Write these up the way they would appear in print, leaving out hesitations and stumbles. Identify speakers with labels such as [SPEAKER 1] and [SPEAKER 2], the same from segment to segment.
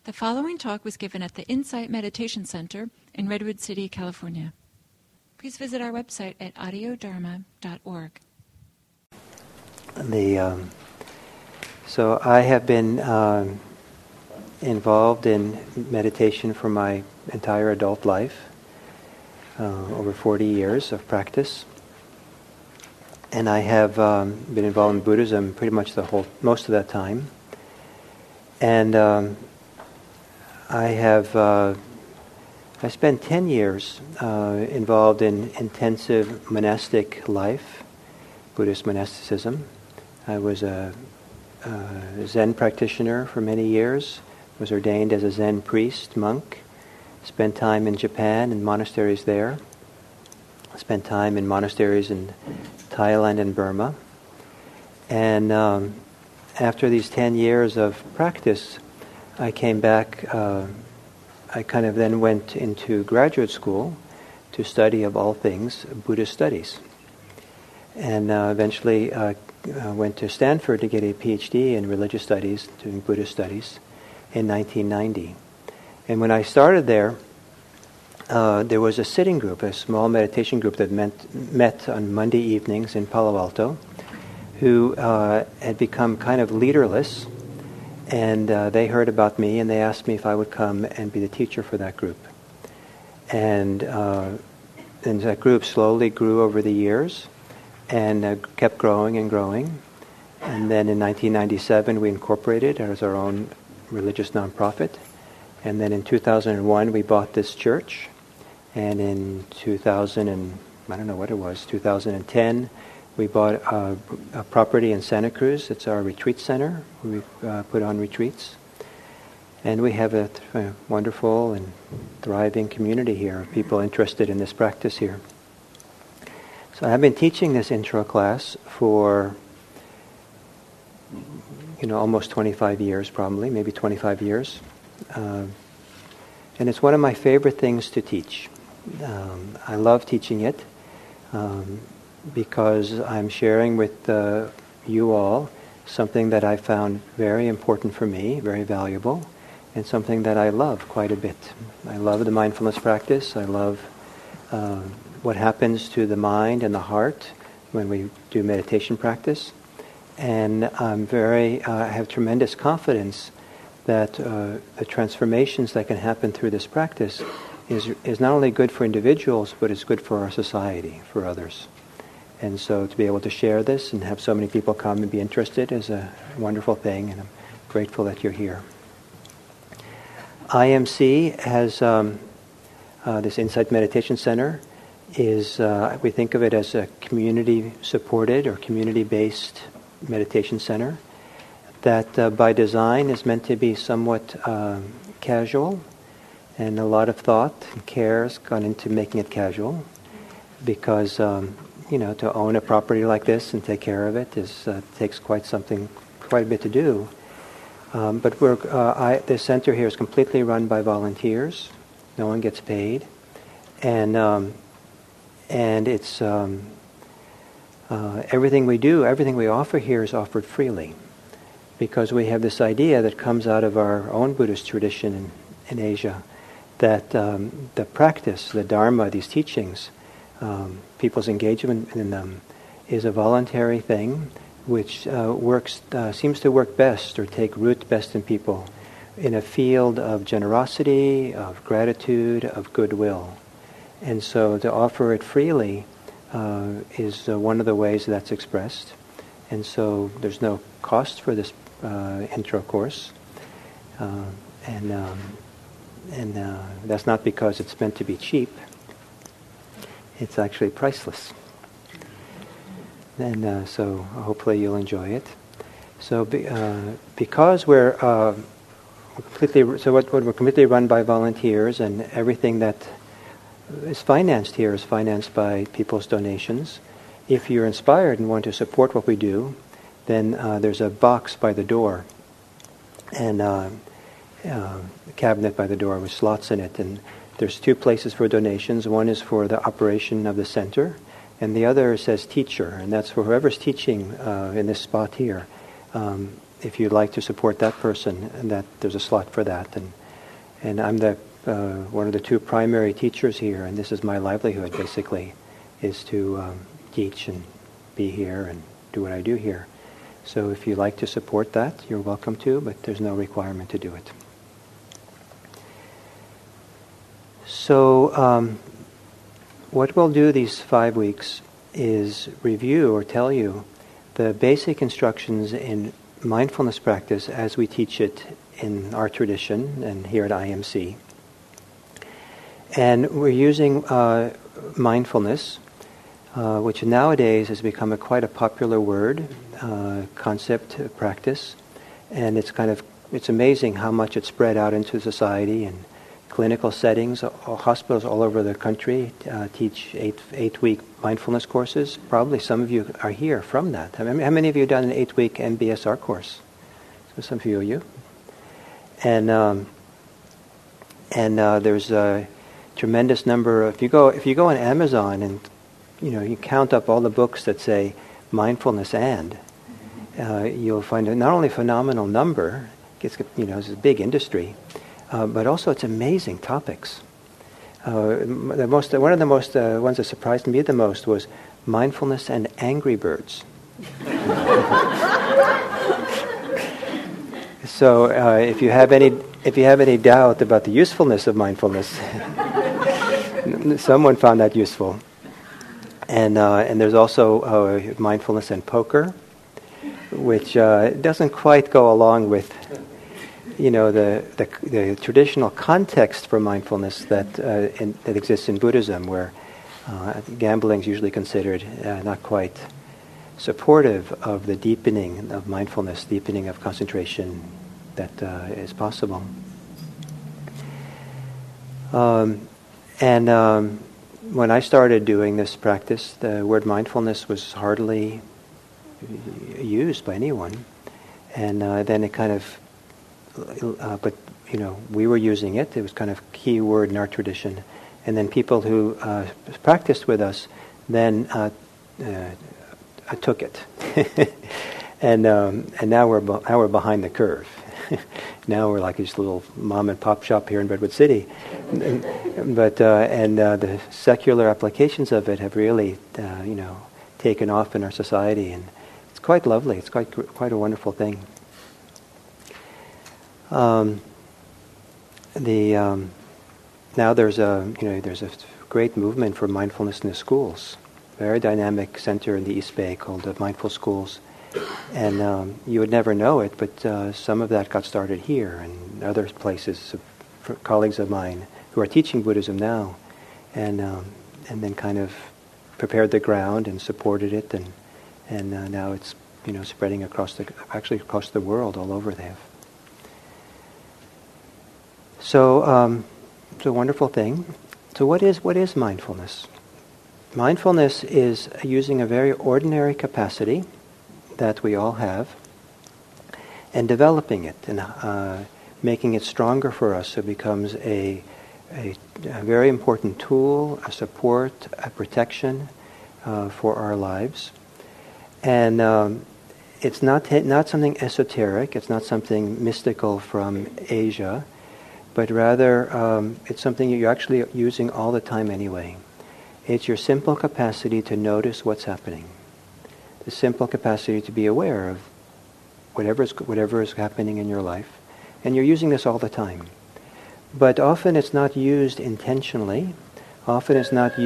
[SPEAKER 1] The following talk was given at the Insight Meditation Center in Redwood City, California. Please visit our website at audiodharma.org.
[SPEAKER 2] So I have been involved in meditation for my entire adult life, over 40 years of practice. And I have been involved in Buddhism pretty much most of that time. And I spent 10 years involved in intensive monastic life, Buddhist monasticism. I was a Zen practitioner for many years, was ordained as a Zen priest, monk, spent time in Japan in monasteries there, spent time in monasteries in Thailand and Burma. And after these 10 years of practice, I came back, I kind of then went into graduate school to study, of all things, Buddhist studies. And eventually went to Stanford to get a PhD in religious studies, doing Buddhist studies, in 1990. And when I started there was a sitting group, a small meditation group that met on Monday evenings in Palo Alto, who had become kind of leaderless. And they heard about me, and they asked me if I would come and be the teacher for that group. And that group slowly grew over the years, and kept growing and growing. And then in 1997, we incorporated as our own religious nonprofit. And then in 2001, we bought this church. And in 2010, we bought a property in Santa Cruz. It's our retreat center. We put on retreats. And we have a wonderful and thriving community here of people interested in this practice here. So I've been teaching this intro class for, almost 25 years probably, maybe 25 years. And it's one of my favorite things to teach. I love teaching it. Because I'm sharing with you all something that I found very important for me, very valuable, and something that I love quite a bit. I love the mindfulness practice. I love what happens to the mind and the heart when we do meditation practice. And I have tremendous confidence that the transformations that can happen through this practice is not only good for individuals, but it's good for our society, for others. And so to be able to share this and have so many people come and be interested is a wonderful thing, and I'm grateful that you're here. IMC has this Insight Meditation Center. We think of it as a community-supported or community-based meditation center that by design is meant to be somewhat casual, and a lot of thought and care has gone into making it casual because to own a property like this and take care of it takes quite a bit to do. But the center here is completely run by volunteers. No one gets paid, and it's everything we do, everything we offer here is offered freely, because we have this idea that comes out of our own Buddhist tradition in Asia, that the practice, the Dharma, these teachings, people's engagement in them is a voluntary thing which seems to work best or take root best in people in a field of generosity, of gratitude, of goodwill. And so to offer it freely is one of the ways that's expressed. And so there's no cost for this intro course. And that's not because it's meant to be cheap. It's actually priceless. And so hopefully you'll enjoy it. So because we're completely run by volunteers, and everything that is financed here is financed by people's donations. If you're inspired and want to support what we do, then there's a box by the door, and a cabinet by the door with slots in it, and there's two places for donations. One is for the operation of the center, and the other says teacher, and that's for whoever's teaching in this spot here. if you'd like to support that person, and that there's a slot for that. And I'm the one of the two primary teachers here, and this is my livelihood, basically, is to teach and be here and do what I do here. So if you'd like to support that, you're welcome to, but there's no requirement to do it. So what we'll do these 5 weeks is review or tell you the basic instructions in mindfulness practice as we teach it in our tradition and here at IMC. And we're using mindfulness, which nowadays has become quite a popular word, concept, practice, and it's amazing how much it's spread out into society and clinical settings. Hospitals all over the country teach 8-week mindfulness courses. Probably some of you are here from that. How many of you have done an 8-week MBSR course? So some of you. And there's a tremendous number. If you go on Amazon and you count up all the books that say mindfulness you'll find not only a phenomenal number. It's a big industry. But also it's amazing topics. One of the most ones that surprised me the most was mindfulness and Angry Birds. So if you have any doubt about the usefulness of mindfulness, someone found that useful. And there's also mindfulness and poker, which doesn't quite go along with the traditional context for mindfulness that exists in Buddhism, where gambling is usually considered not quite supportive of the deepening of mindfulness, deepening of concentration that is possible. When I started doing this practice, the word mindfulness was hardly used by anyone, and then it kind of but we were using it. It was kind of a key word in our tradition. And then people who practiced with us then took it. and now we're behind the curve. Now we're like this little mom and pop shop here in Redwood City. But the secular applications of it have really taken off in our society, and it's quite lovely. It's quite a wonderful thing. Now there's a great movement for mindfulness in the schools. Very dynamic center in the East Bay called the Mindful Schools, and you would never know it, but some of that got started here and other places. Colleagues of mine who are teaching Buddhism now, and then kind of prepared the ground and supported it, and now it's spreading across the world all over there. So it's a wonderful thing. So what is mindfulness? Mindfulness is using a very ordinary capacity that we all have and developing it and making it stronger for us so it becomes a very important tool, a support, a protection for our lives. And it's not something esoteric, it's not something mystical from Asia, but rather it's something you're actually using all the time anyway. It's your simple capacity to notice what's happening. The simple capacity to be aware of whatever is happening in your life. And you're using this all the time. But often it's not used intentionally. Often it's not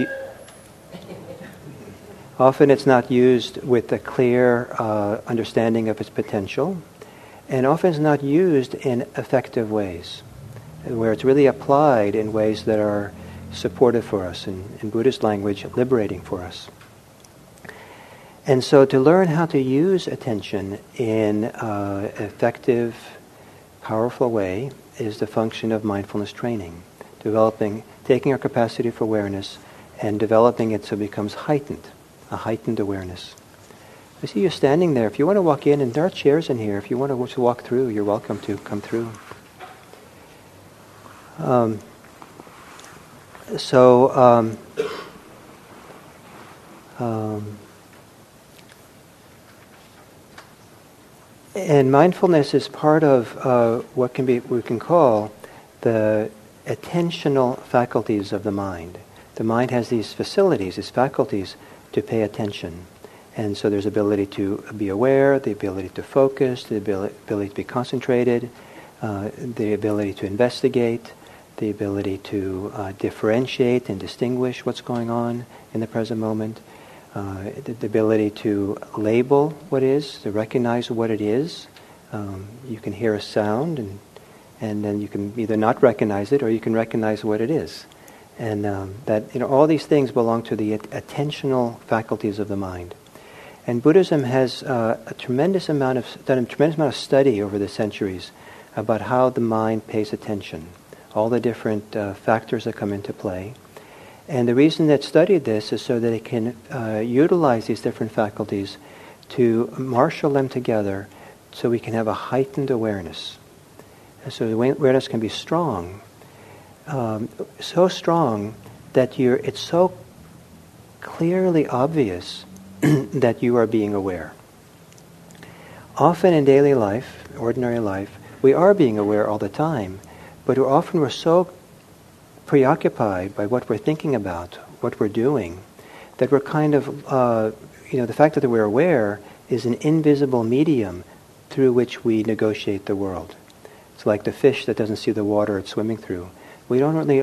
[SPEAKER 2] used with a clear understanding of its potential. And often it's not used in effective ways, where it's really applied in ways that are supportive for us, in Buddhist language, liberating for us. And so to learn how to use attention in an effective, powerful way is the function of mindfulness training. Taking our capacity for awareness and developing it so it becomes a heightened awareness. I see you standing there. If you want to walk in, and there are chairs in here, if you want to walk through, you're welcome to come through. And mindfulness is part of what we can call the attentional faculties of the mind. The mind has these facilities, these faculties to pay attention. And so there's ability to be aware, the ability to focus, the ability to be concentrated, the ability to investigate, the ability to differentiate and distinguish what's going on in the present moment, the ability to label what is, to recognize what it is. You can hear a sound and then you can either not recognize it or you can recognize what it is. And that all these things belong to the attentional faculties of the mind. And Buddhism has done a tremendous amount of study over the centuries about how the mind pays attention, all the different factors that come into play. And the reason that studied this is so that it can utilize these different faculties to marshal them together so we can have a heightened awareness. And so the awareness can be strong, so strong that it's so clearly obvious that you are being aware. Often in daily life, ordinary life, we are being aware all the time, but often we're so preoccupied by what we're thinking about, what we're doing, that we're kind of, the fact that we're aware is an invisible medium through which we negotiate the world. It's like the fish that doesn't see the water it's swimming through. We don't really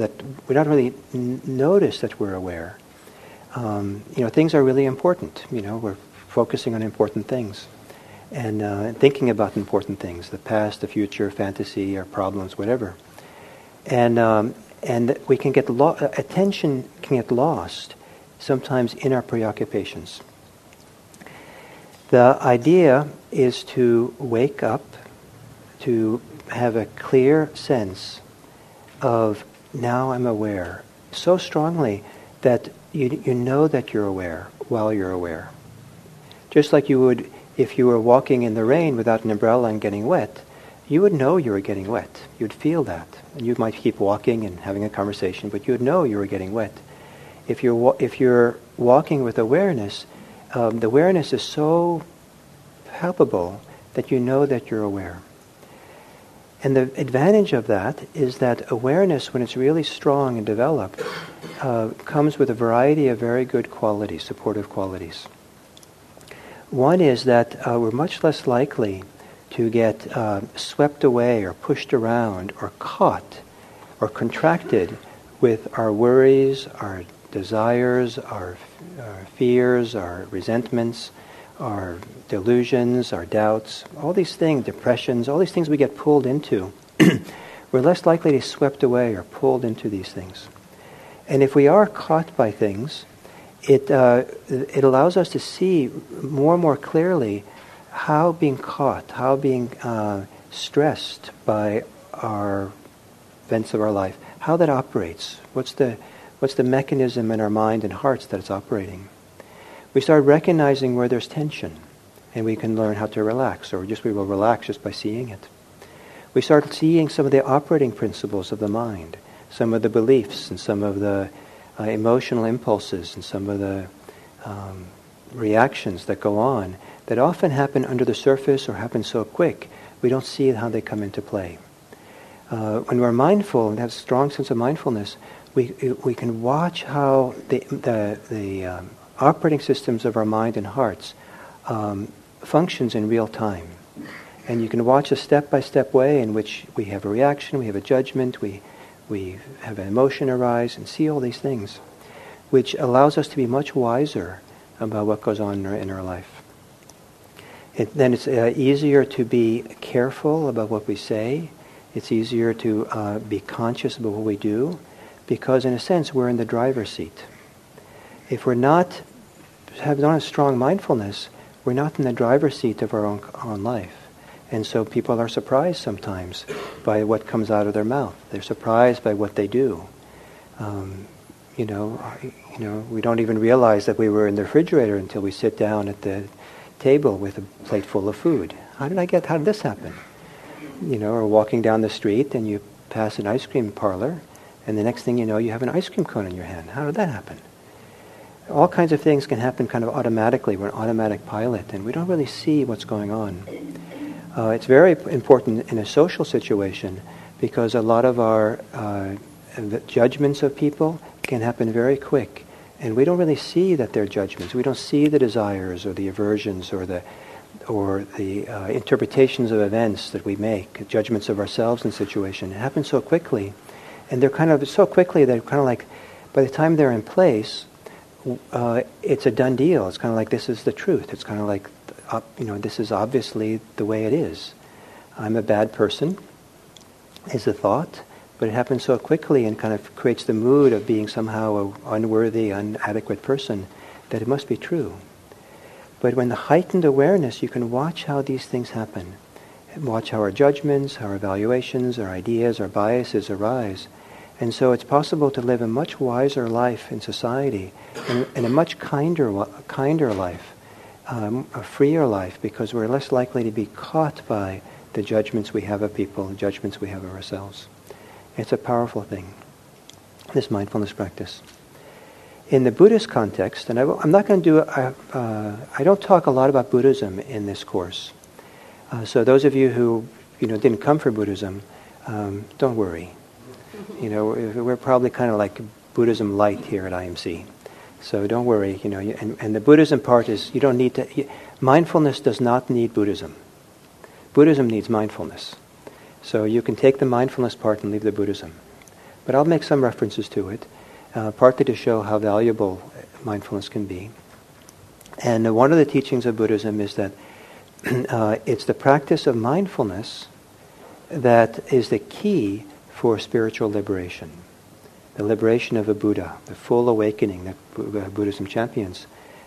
[SPEAKER 2] notice that we're aware. Things are really important. We're focusing on important things and thinking about important things, the past, the future, fantasy, our problems, whatever. And we can get attention can get lost sometimes in our preoccupations. The idea is to wake up, to have a clear sense of now I'm aware so strongly that you know that you're aware while you're aware. Just like you would if you were walking in the rain without an umbrella and getting wet, you would know you were getting wet. You'd feel that. And you might keep walking and having a conversation, but you would know you were getting wet. If you're walking with awareness, the awareness is so palpable that you know that you're aware. And the advantage of that is that awareness, when it's really strong and developed, comes with a variety of very good qualities, supportive qualities. One is that we're much less likely to get swept away or pushed around or caught or contracted with our worries, our desires, our fears, our resentments, our delusions, our doubts, all these things, depressions, all these things we get pulled into. We're less likely to be swept away or pulled into these things. And if we are caught by things, it allows us to see more and more clearly how being caught, how being stressed by our events of our life, how that operates. What's the mechanism in our mind and hearts that it's operating? We start recognizing where there's tension, and we can learn how to relax, or we will relax just by seeing it. We start seeing some of the operating principles of the mind, some of the beliefs and some of the emotional impulses and some of the reactions that go on that often happen under the surface or happen so quick we don't see how they come into play. When we're mindful and have a strong sense of mindfulness, we can watch how the operating systems of our mind and hearts functions in real time. And you can watch a step-by-step way in which we have a reaction, we have a judgment, we have an emotion arise, and see all these things, which allows us to be much wiser about what goes on in our life. Then it's easier to be careful about what we say. It's easier to be conscious about what we do, because in a sense we're in the driver's seat. If we're not have a strong mindfulness, we're not in the driver's seat of our own life. And so people are surprised sometimes by what comes out of their mouth. They're surprised by what they do. We don't even realize that we were in the refrigerator until we sit down at the table with a plate full of food. How did this happen? Or walking down the street and you pass an ice cream parlor, and the next thing you know, you have an ice cream cone in your hand. How did that happen? all kinds of things can happen kind of automatically. We're an automatic pilot, and we don't really see what's going on. It's very important in a social situation because a lot of our judgments of people can happen very quick, and we don't really see that they're judgments. We don't see the desires or the aversions or the interpretations of events that we make, judgments of ourselves in a situation. It happens so quickly, and they're kind of so quickly that kind of like by the time they're in place, it's a done deal. It's kind of like this is the truth. It's kind of like, this is obviously the way it is. I'm a bad person is the thought, but it happens so quickly and kind of creates the mood of being somehow an unworthy, inadequate person that it must be true. But when the heightened awareness, you can watch how these things happen. Watch how our judgments, our evaluations, our ideas, our biases arise. And so it's possible to live a much wiser life in society and a much kinder life, a freer life, because we're less likely to be caught by the judgments we have of people, the judgments we have of ourselves. It's a powerful thing, this mindfulness practice. In the Buddhist context, and I'm not going to do, I don't talk a lot about Buddhism in this course. So those of you who didn't come for Buddhism, don't worry. We're probably kind of like Buddhism light here at IMC. So don't worry, and the Buddhism part is, you don't need to, mindfulness does not need Buddhism. Buddhism needs mindfulness. So you can take the mindfulness part and leave the Buddhism. But I'll make some references to it, partly to show how valuable mindfulness can be. And one of the teachings of Buddhism is that it's the practice of mindfulness that is the key for spiritual liberation. The liberation of a Buddha, the full awakening that Buddhism champions,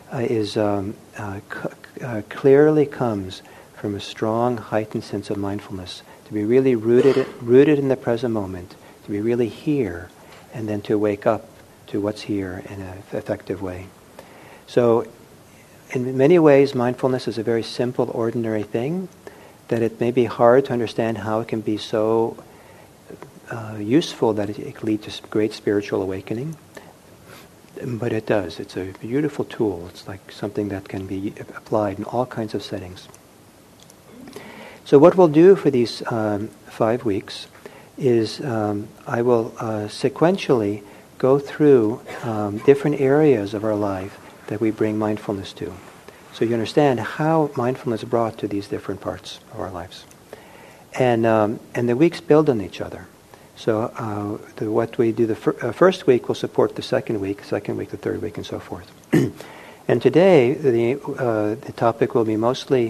[SPEAKER 2] clearly comes from a strong, heightened sense of mindfulness, to be really rooted in the present moment, to be really here, and then to wake up to what's here in an effective way. So, in many ways, mindfulness is a very simple, ordinary thing, that it may be hard to understand how it can be so useful that it can lead to great spiritual awakening. But it does. It's a beautiful tool. It's like something that can be applied in all kinds of settings. So what we'll do for these 5 weeks is I will sequentially go through different areas of our life that we bring mindfulness to. So you understand how mindfulness is brought to these different parts of our lives. And the weeks build on each other. So what we do the first week will support the second week, the third week, and so forth. And today the topic will be mostly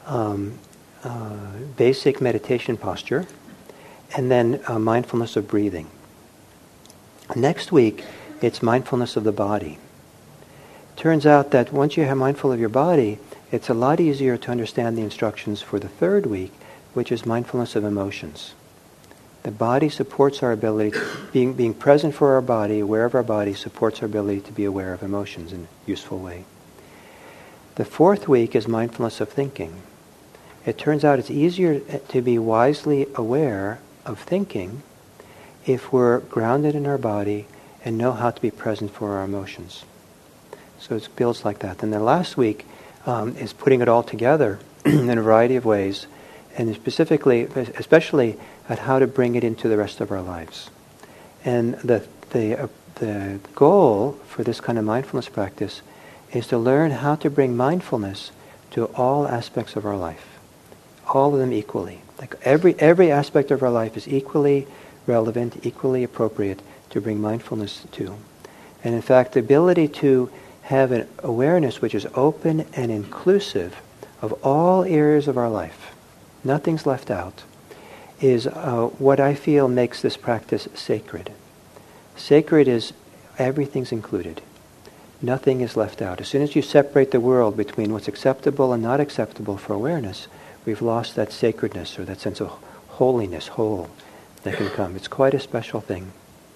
[SPEAKER 2] basic meditation posture, and then mindfulness of breathing. Next week, it's mindfulness of the body. Turns out that once you have mindful of your body, it's a lot easier to understand the instructions for the third week, which is mindfulness of emotions. The body supports our ability, being present for our body, aware of our body, supports our ability to be aware of emotions in a useful way. The fourth week is mindfulness of thinking. It turns out it's easier to be wisely aware of thinking if we're grounded in our body and know how to be present for our emotions. So it builds like that. And the last week is putting it all together in a variety of ways, and especially at how to bring it into the rest of our lives. And the goal for this kind of mindfulness practice is to learn how to bring mindfulness to all aspects of our life. All of them equally. Like every aspect of our life is equally relevant, equally appropriate to bring mindfulness to. And in fact, the ability to have an awareness which is open and inclusive of all areas of our life, nothing's left out, is what I feel makes this practice sacred. Sacred is everything's included. Nothing is left out. As soon as you separate the world between what's acceptable and not acceptable for awareness, we've lost that sacredness or that sense of holiness, whole, that can come. It's quite a special thing.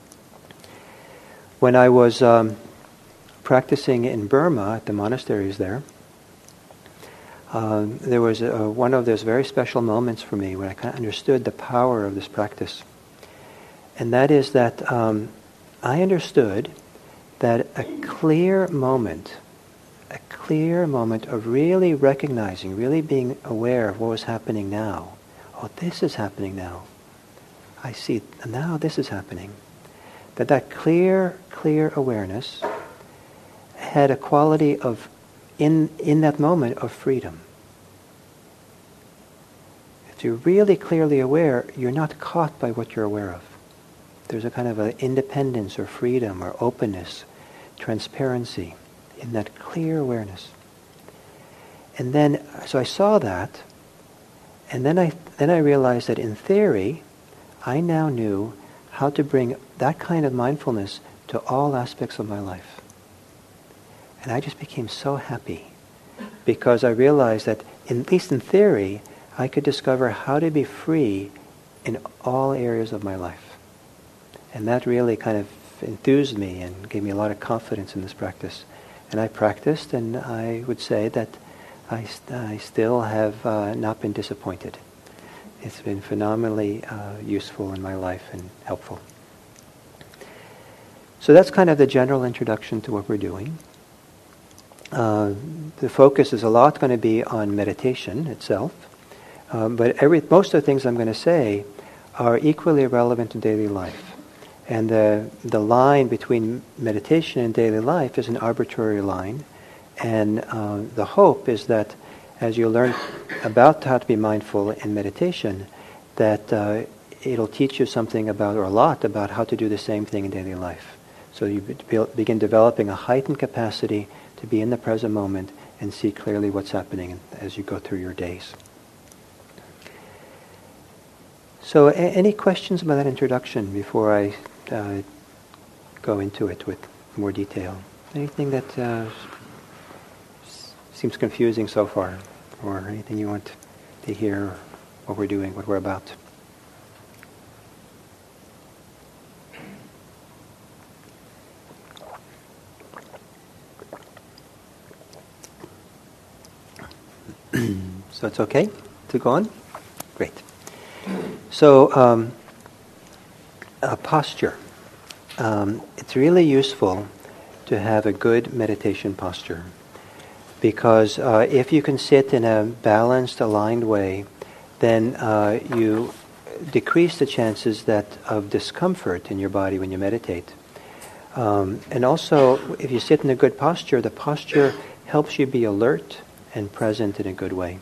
[SPEAKER 2] When I was practicing in Burma at the monasteries there was one of those very special moments for me when I kind of understood the power of this practice. And that is that I understood that a clear moment of really recognizing, really being aware of what was happening now. Oh, this is happening now. I see, now this is happening. That clear awareness had a quality of, in that moment, of freedom. If you're really clearly aware, you're not caught by what you're aware of. There's a kind of an independence or freedom or openness, transparency in that clear awareness. And then, so I saw that, and then I realized that in theory, I now knew how to bring that kind of mindfulness to all aspects of my life. And I just became so happy because I realized that, at least in theory, I could discover how to be free in all areas of my life. And that really kind of enthused me and gave me a lot of confidence in this practice. And I practiced, and I would say that I still have not been disappointed. It's been phenomenally useful in my life and helpful. So that's kind of the general introduction to what we're doing. The focus is a lot going to be on meditation itself, but most of the things I'm going to say are equally relevant in daily life. And the line between meditation and daily life is an arbitrary line, and the hope is that as you learn about how to be mindful in meditation, that it'll teach you something about, or a lot about, how to do the same thing in daily life. So you begin developing a heightened capacity to be in the present moment and see clearly what's happening as you go through your days. So any questions about that introduction before I go into it with more detail? Anything that seems confusing so far? Or anything you want to hear, what we're doing, what we're about? So it's okay to go on? Great. So, posture. It's really useful to have a good meditation posture, because if you can sit in a balanced, aligned way, then you decrease the chances of discomfort in your body when you meditate. And also, if you sit in a good posture, the posture helps you be alert and present in a good way.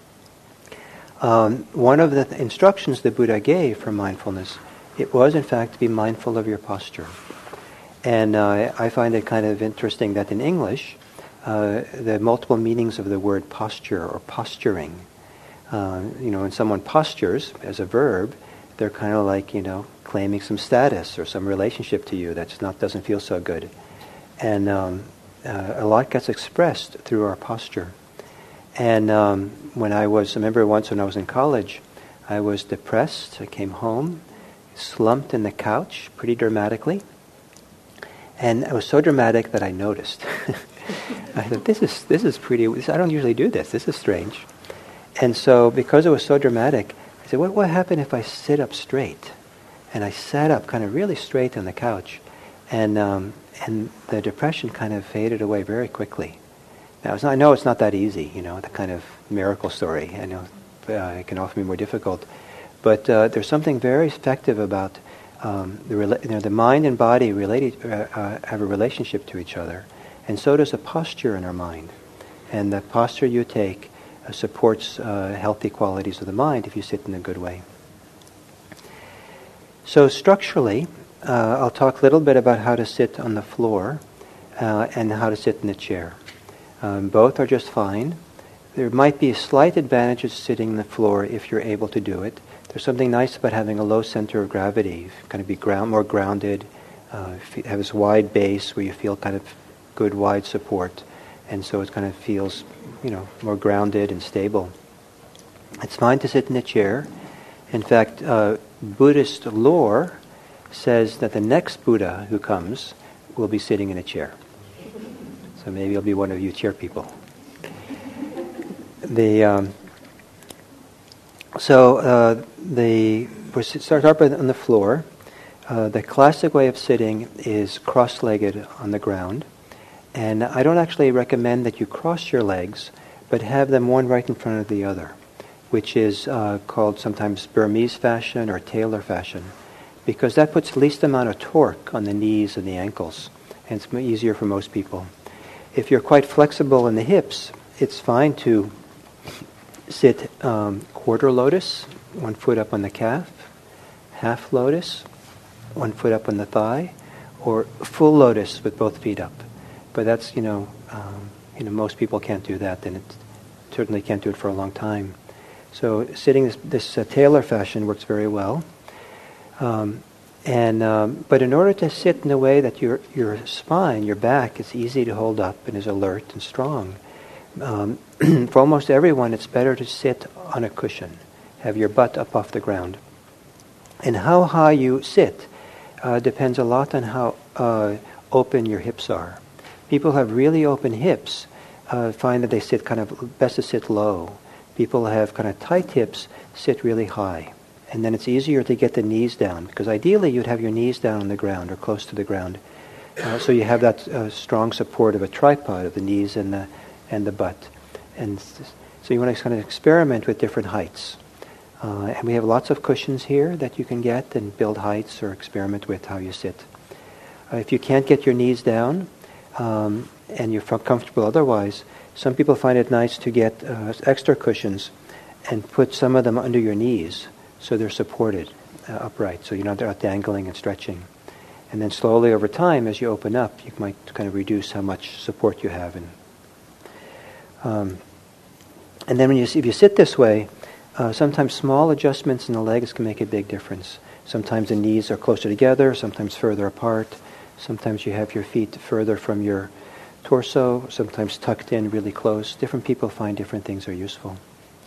[SPEAKER 2] One of the instructions the Buddha gave for mindfulness, it was in fact to be mindful of your posture. And I find it kind of interesting that in English, the multiple meanings of the word posture or posturing, when someone postures as a verb, they're kind of like, claiming some status or some relationship to you that doesn't feel so good. And a lot gets expressed through our posture. And I remember once when I was in college, I was depressed. I came home, slumped in the couch pretty dramatically. And it was so dramatic that I noticed. I thought, this is pretty, I don't usually do this. This is strange. And so because it was so dramatic, I said, what would happen if I sit up straight? And I sat up kind of really straight on the couch. And the depression kind of faded away very quickly. Now, I know it's not that easy, the kind of miracle story. I know it can often be more difficult. But there's something very effective about the mind and body have a relationship to each other. And so does a posture in our mind. And the posture you take supports healthy qualities of the mind if you sit in a good way. So structurally, I'll talk a little bit about how to sit on the floor and how to sit in a chair. Both are just fine. There might be a slight advantage of sitting on the floor if you're able to do it. There's something nice about having a low center of gravity. You kind of be more grounded. You have this wide base where you feel kind of good wide support, and so it kind of feels, more grounded and stable. It's fine to sit in a chair. In fact, Buddhist lore says that the next Buddha who comes will be sitting in a chair. So maybe it'll be one of you chair people. We start up on the floor. The classic way of sitting is cross-legged on the ground. And I don't actually recommend that you cross your legs, but have them one right in front of the other, which is called sometimes Burmese fashion or tailor fashion, because that puts the least amount of torque on the knees and the ankles, and it's easier for most people. If you're quite flexible in the hips, it's fine to sit quarter lotus, 1 foot up on the calf, half lotus, 1 foot up on the thigh, or full lotus with both feet up. But that's, most people can't do that, and it certainly can't do it for a long time. So sitting this tailor fashion works very well. But in order to sit in a way that your spine, your back, is easy to hold up and is alert and strong, for almost everyone it's better to sit on a cushion, have your butt up off the ground. And how high you sit depends a lot on how open your hips are. People who have really open hips find that they sit best to sit low. People who have kind of tight hips sit really high. And then it's easier to get the knees down, because ideally you'd have your knees down on the ground or close to the ground. So you have that strong support of a tripod of the knees and the butt. And so you want to kind of experiment with different heights. And we have lots of cushions here that you can get and build heights or experiment with how you sit. If you can't get your knees down and you're comfortable otherwise, some people find it nice to get extra cushions and put some of them under your knees so they're supported upright, so you're not dangling and stretching. And then slowly over time, as you open up, you might kind of reduce how much support you have. And then if you sit this way, sometimes small adjustments in the legs can make a big difference. Sometimes the knees are closer together, sometimes further apart. Sometimes you have your feet further from your torso, sometimes tucked in really close. Different people find different things are useful.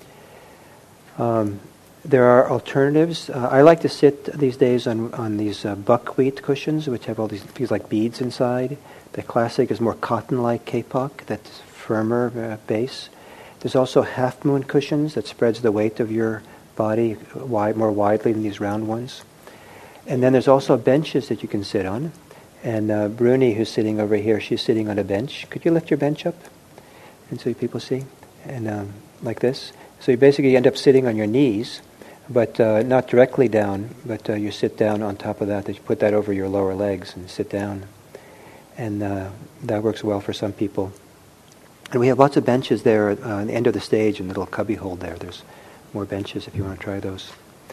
[SPEAKER 2] There are alternatives. I like to sit these days on these buckwheat cushions, which have all these like beads inside. The classic is more cotton-like kapok, that's firmer base. There's also half-moon cushions that spreads the weight of your body more widely than these round ones. And then there's also benches that you can sit on. And Bruni, who's sitting over here, she's sitting on a bench. Could you lift your bench up? And so people see? And like this. So you basically end up sitting on your knees, but not directly down, but you sit down on top of that. You put that over your lower legs and sit down. And that works well for some people. And we have lots of benches there on the end of the stage in the little cubby hole there. There's more benches if you want to try those.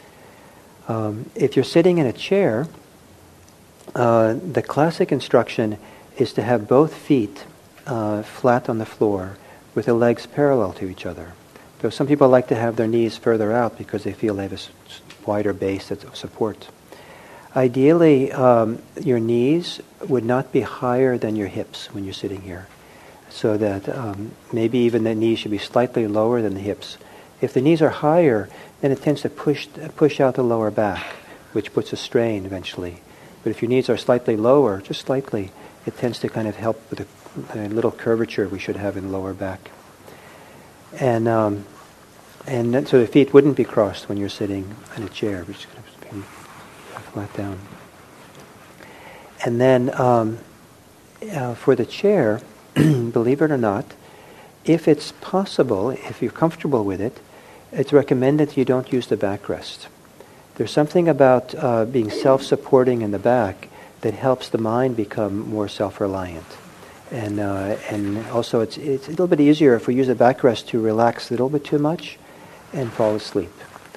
[SPEAKER 2] If you're sitting in a chair, the classic instruction is to have both feet flat on the floor with the legs parallel to each other. So some people like to have their knees further out because they feel they have a wider base of support. Ideally, your knees would not be higher than your hips when you're sitting here, so that maybe even the knees should be slightly lower than the hips. If the knees are higher, then it tends to push out the lower back, which puts a strain eventually. But if your knees are slightly lower, just slightly, it tends to kind of help with the little curvature we should have in the lower back. And then, so the feet wouldn't be crossed when you're sitting in a chair, which is going to be flat down. And then for the chair, believe it or not, if it's possible, if you're comfortable with it, it's recommended you don't use the backrest. There's something about being self-supporting in the back that helps the mind become more self-reliant. And also it's a little bit easier if we use the backrest to relax a little bit too much and fall asleep.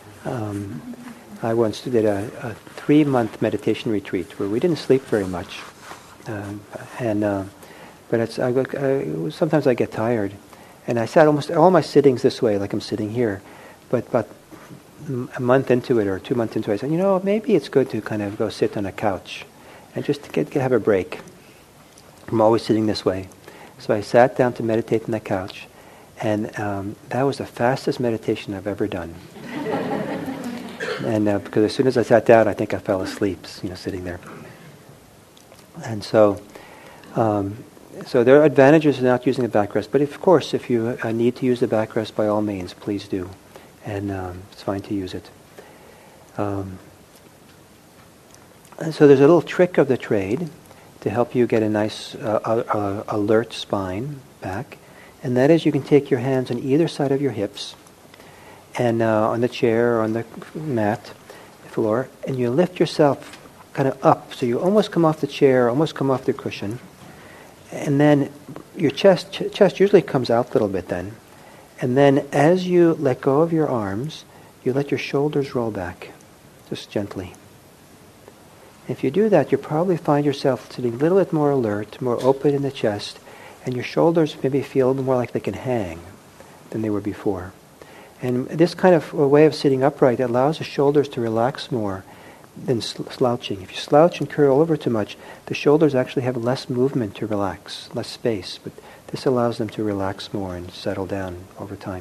[SPEAKER 2] I once did a 3-month meditation retreat where we didn't sleep very much. But sometimes I get tired. And I sat almost all my sittings this way, like I'm sitting here. But about a month into it or 2 months into it, I said, maybe it's good to kind of go sit on a couch and just have a break. I'm always sitting this way. So I sat down to meditate on the couch, and that was the fastest meditation I've ever done. And because as soon as I sat down, I think I fell asleep, sitting there. And so there are advantages to not using the backrest. But of course, if you need to use the backrest, by all means, please do. And it's fine to use it. So there's a little trick of the trade to help you get a nice alert spine back. And that is you can take your hands on either side of your hips and on the chair or on the mat, floor, and you lift yourself kind of up. So you almost come off the chair, almost come off the cushion. And then your chest usually comes out a little bit then. And then as you let go of your arms, you let your shoulders roll back, just gently. If you do that, you'll probably find yourself sitting a little bit more alert, more open in the chest, and your shoulders maybe feel a little more like they can hang than they were before. And this kind of a way of sitting upright allows the shoulders to relax more than slouching. If you slouch and curl over too much, the shoulders actually have less movement to relax, less space, but this allows them to relax more and settle down over time.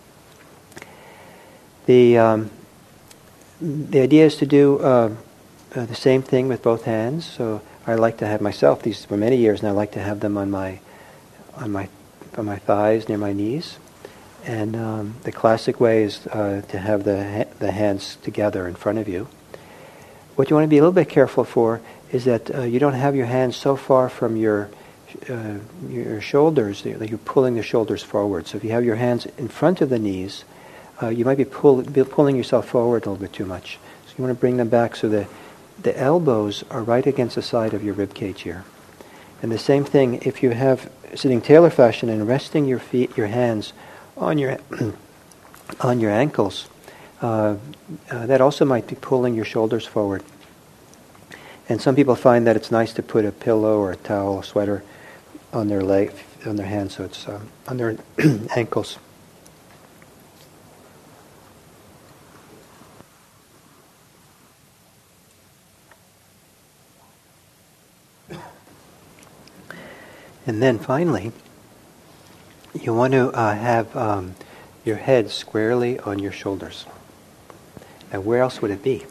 [SPEAKER 2] The idea is to do the same thing with both hands. So I like to have myself, these for many years now, I like to have them on my thighs near my knees. And the classic way is to have the hands together in front of you. What you want to be a little bit careful for is that you don't have your hands so far from your shoulders that you're pulling the shoulders forward. So if you have your hands in front of the knees, you might be pulling yourself forward a little bit too much. So you want to bring them back so the elbows are right against the side of your rib cage here. And the same thing if you have sitting tailor fashion and resting your hands on your ankles. That also might be pulling your shoulders forward. And some people find that it's nice to put a pillow or a towel or sweater on their hands, so it's on their ankles. And then finally, you want to have your head squarely on your shoulders. Now, where else would it be?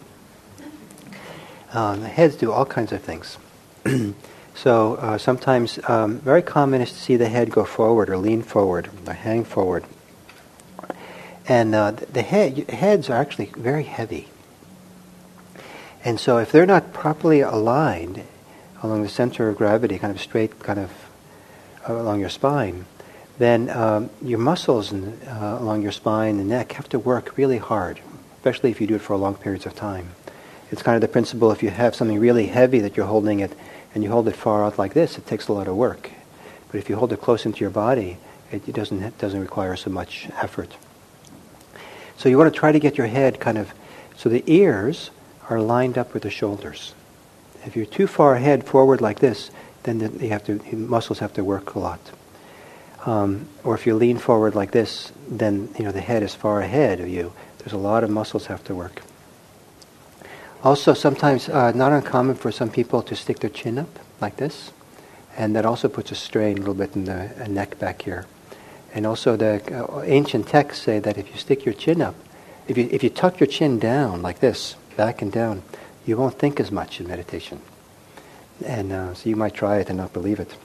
[SPEAKER 2] The heads do all kinds of things. So sometimes very common is to see the head go forward or lean forward or hang forward. And the heads are actually very heavy. And so if they're not properly aligned along the center of gravity, kind of straight, kind of along your spine, then your muscles along your spine and neck have to work really hard, especially if you do it for long periods of time. It's kind of the principle, if you have something really heavy that you're holding it, and you hold it far out like this, it takes a lot of work. But if you hold it close into your body, it doesn't require so much effort. So you want to try to get your head kind of, so the ears are lined up with the shoulders. If you're too far ahead forward like this, then the muscles have to work a lot. Or if you lean forward like this, then the head is far ahead of you. There's a lot of muscles have to work. Also, sometimes not uncommon for some people to stick their chin up like this, and that also puts a strain a little bit in the neck back here. And also, the ancient texts say that if you stick your chin up, if you tuck your chin down like this, back and down, you won't think as much in meditation. And so you might try it and not believe it.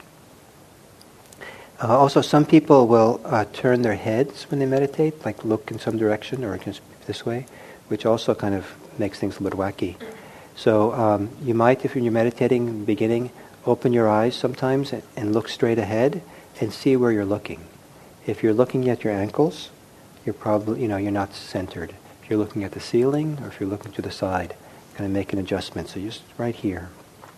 [SPEAKER 2] Also, some people will turn their heads when they meditate, like look in some direction or just this way, which also kind of makes things a little bit wacky. So you might, if you're meditating in the beginning, open your eyes sometimes and look straight ahead and see where you're looking. If you're looking at your ankles, you're probably, you're not centered. If you're looking at the ceiling or if you're looking to the side, kind of make an adjustment. So just right here.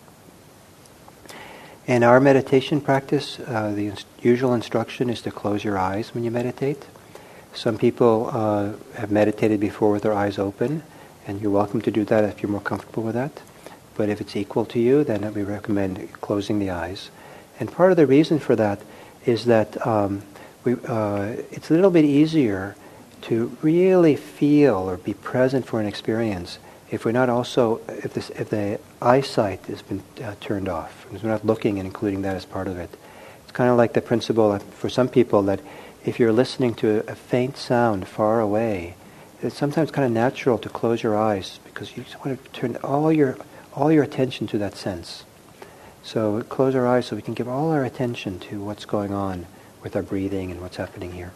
[SPEAKER 2] In our meditation practice, the usual instruction is to close your eyes when you meditate. Some people have meditated before with their eyes open, and you're welcome to do that if you're more comfortable with that. But if it's equal to you, then we recommend closing the eyes. And part of the reason for that is that it's a little bit easier to really feel or be present for an experience if we're not also, if the eyesight has been turned off, if we're not looking and including that as part of it. It's kind of like the principle for some people that if you're listening to a faint sound far away, it's sometimes kind of natural to close your eyes because you just want to turn all your attention to that sense. So close our eyes so we can give all our attention to what's going on with our breathing and what's happening here.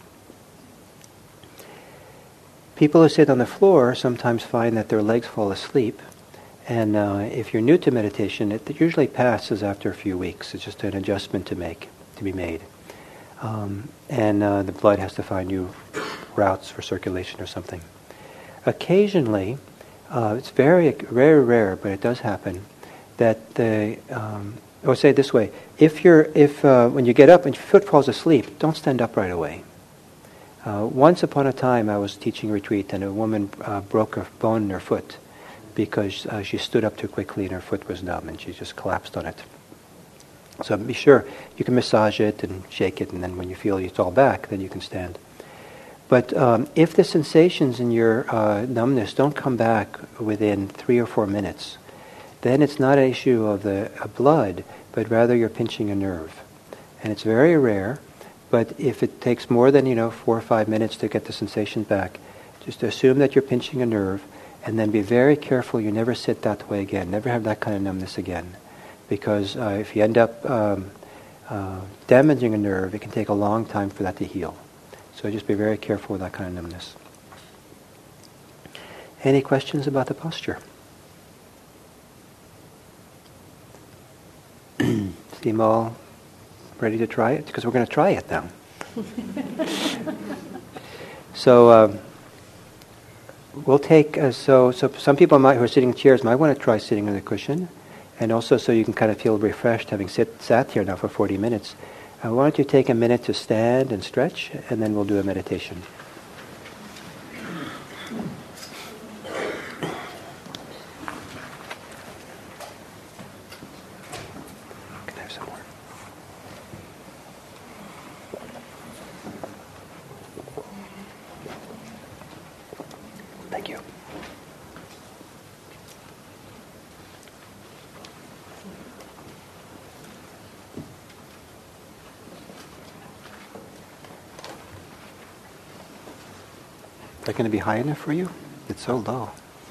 [SPEAKER 2] People who sit on the floor sometimes find that their legs fall asleep, And if you're new to meditation, it usually passes after a few weeks. It's just an adjustment to be made. And the blood has to find new routes for circulation or something. Occasionally, it's very, very rare, but it does happen, that I would say it this way: if when you get up and your foot falls asleep, don't stand up right away. Once upon a time, I was teaching a retreat, and a woman broke a bone in her foot because she stood up too quickly and her foot was numb, and she just collapsed on it. So be sure you can massage it and shake it, and then when you feel it's all back, then you can stand. But if the sensations in your numbness don't come back within 3 or 4 minutes, then it's not an issue of the blood, but rather you're pinching a nerve. And it's very rare, but if it takes more than 4 or 5 minutes to get the sensation back, just assume that you're pinching a nerve, and then be very careful you never sit that way again, never have that kind of numbness again. Because if you end up damaging a nerve, it can take a long time for that to heal. So just be very careful with that kind of numbness. Any questions about the posture? Seem all ready to try it? Because we're going to try it now. So we'll take, so some people who are sitting in chairs might want to try sitting on the cushion. And also so you can kind of feel refreshed having sat here now for 40 minutes. Why don't you take a minute to stand and stretch, and then we'll do a meditation. Can I have some more? Thank you. Is that going to be high enough for you? It's so low.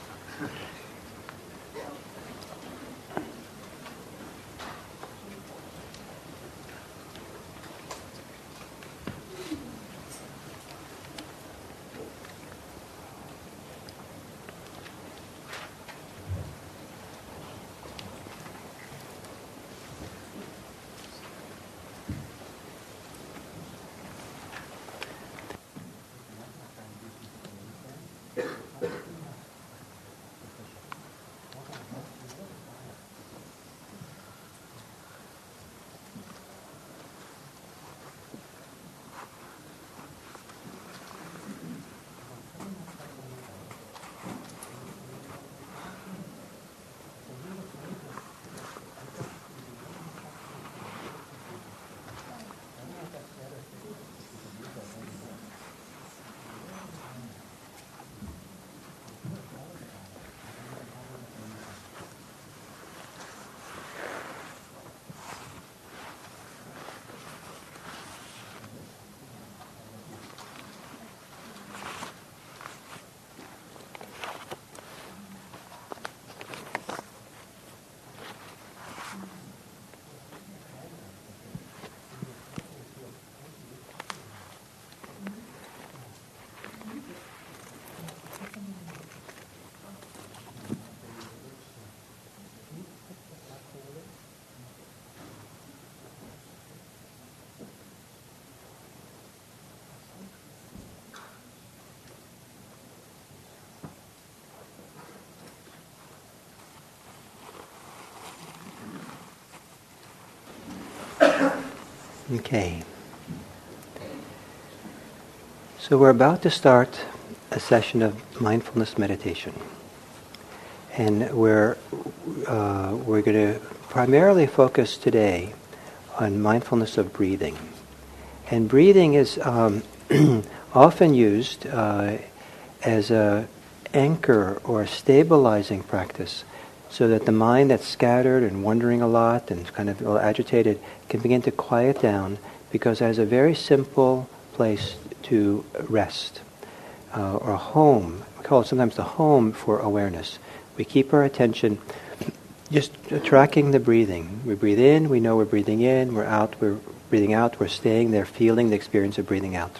[SPEAKER 2] Okay. So we're about to start a session of mindfulness meditation. And we're going to primarily focus today on mindfulness of breathing. And breathing is often used as an anchor or a stabilizing practice, so that the mind that's scattered and wandering a lot and kind of a little agitated can begin to quiet down, because it has a very simple place to rest, or a home. We call it sometimes the home for awareness. We keep our attention just tracking the breathing. We breathe in, we know we're breathing in, we're out, we're breathing out, we're staying there feeling the experience of breathing out.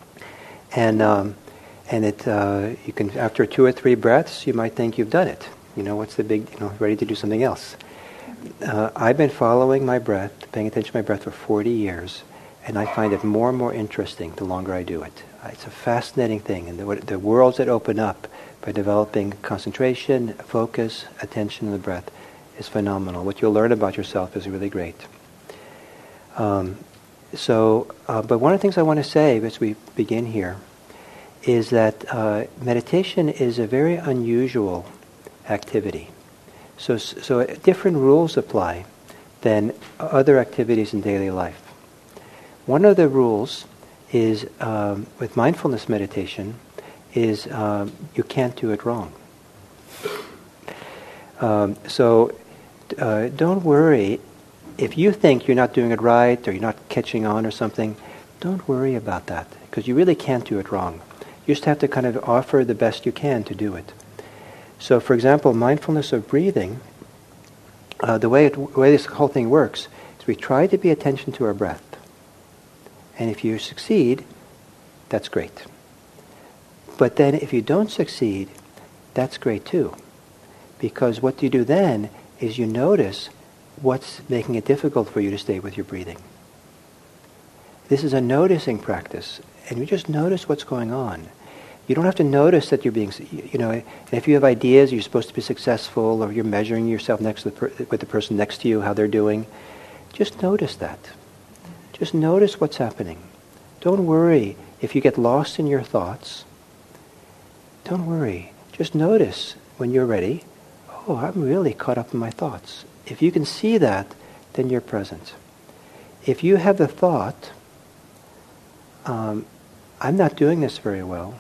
[SPEAKER 2] And you can, after 2 or 3 breaths, you might think you've done it. what's the big, ready to do something else. I've been following my breath, paying attention to my breath for 40 years, and I find it more and more interesting the longer I do it. It's a fascinating thing, and the worlds that open up by developing concentration, focus, attention to the breath is phenomenal. What you'll learn about yourself is really great. But one of the things I want to say as we begin here is that meditation is a very unusual activity. So different rules apply than other activities in daily life. One of the rules is, with mindfulness meditation, is you can't do it wrong. Don't worry. If you think you're not doing it right or you're not catching on or something, don't worry about that, because you really can't do it wrong. You just have to kind of offer the best you can to do it. So, for example, mindfulness of breathing, the way this whole thing works is we try to pay attention to our breath. And if you succeed, that's great. But then if you don't succeed, that's great too. Because what you do then is you notice what's making it difficult for you to stay with your breathing. This is a noticing practice, and you just notice what's going on. You don't have to notice that you're being, if you have ideas, you're supposed to be successful, or you're measuring yourself next to with the person next to you, how they're doing. Just notice that. Just notice what's happening. Don't worry if you get lost in your thoughts. Don't worry. Just notice when you're ready. Oh, I'm really caught up in my thoughts. If you can see that, then you're present. If you have the thought, I'm not doing this very well,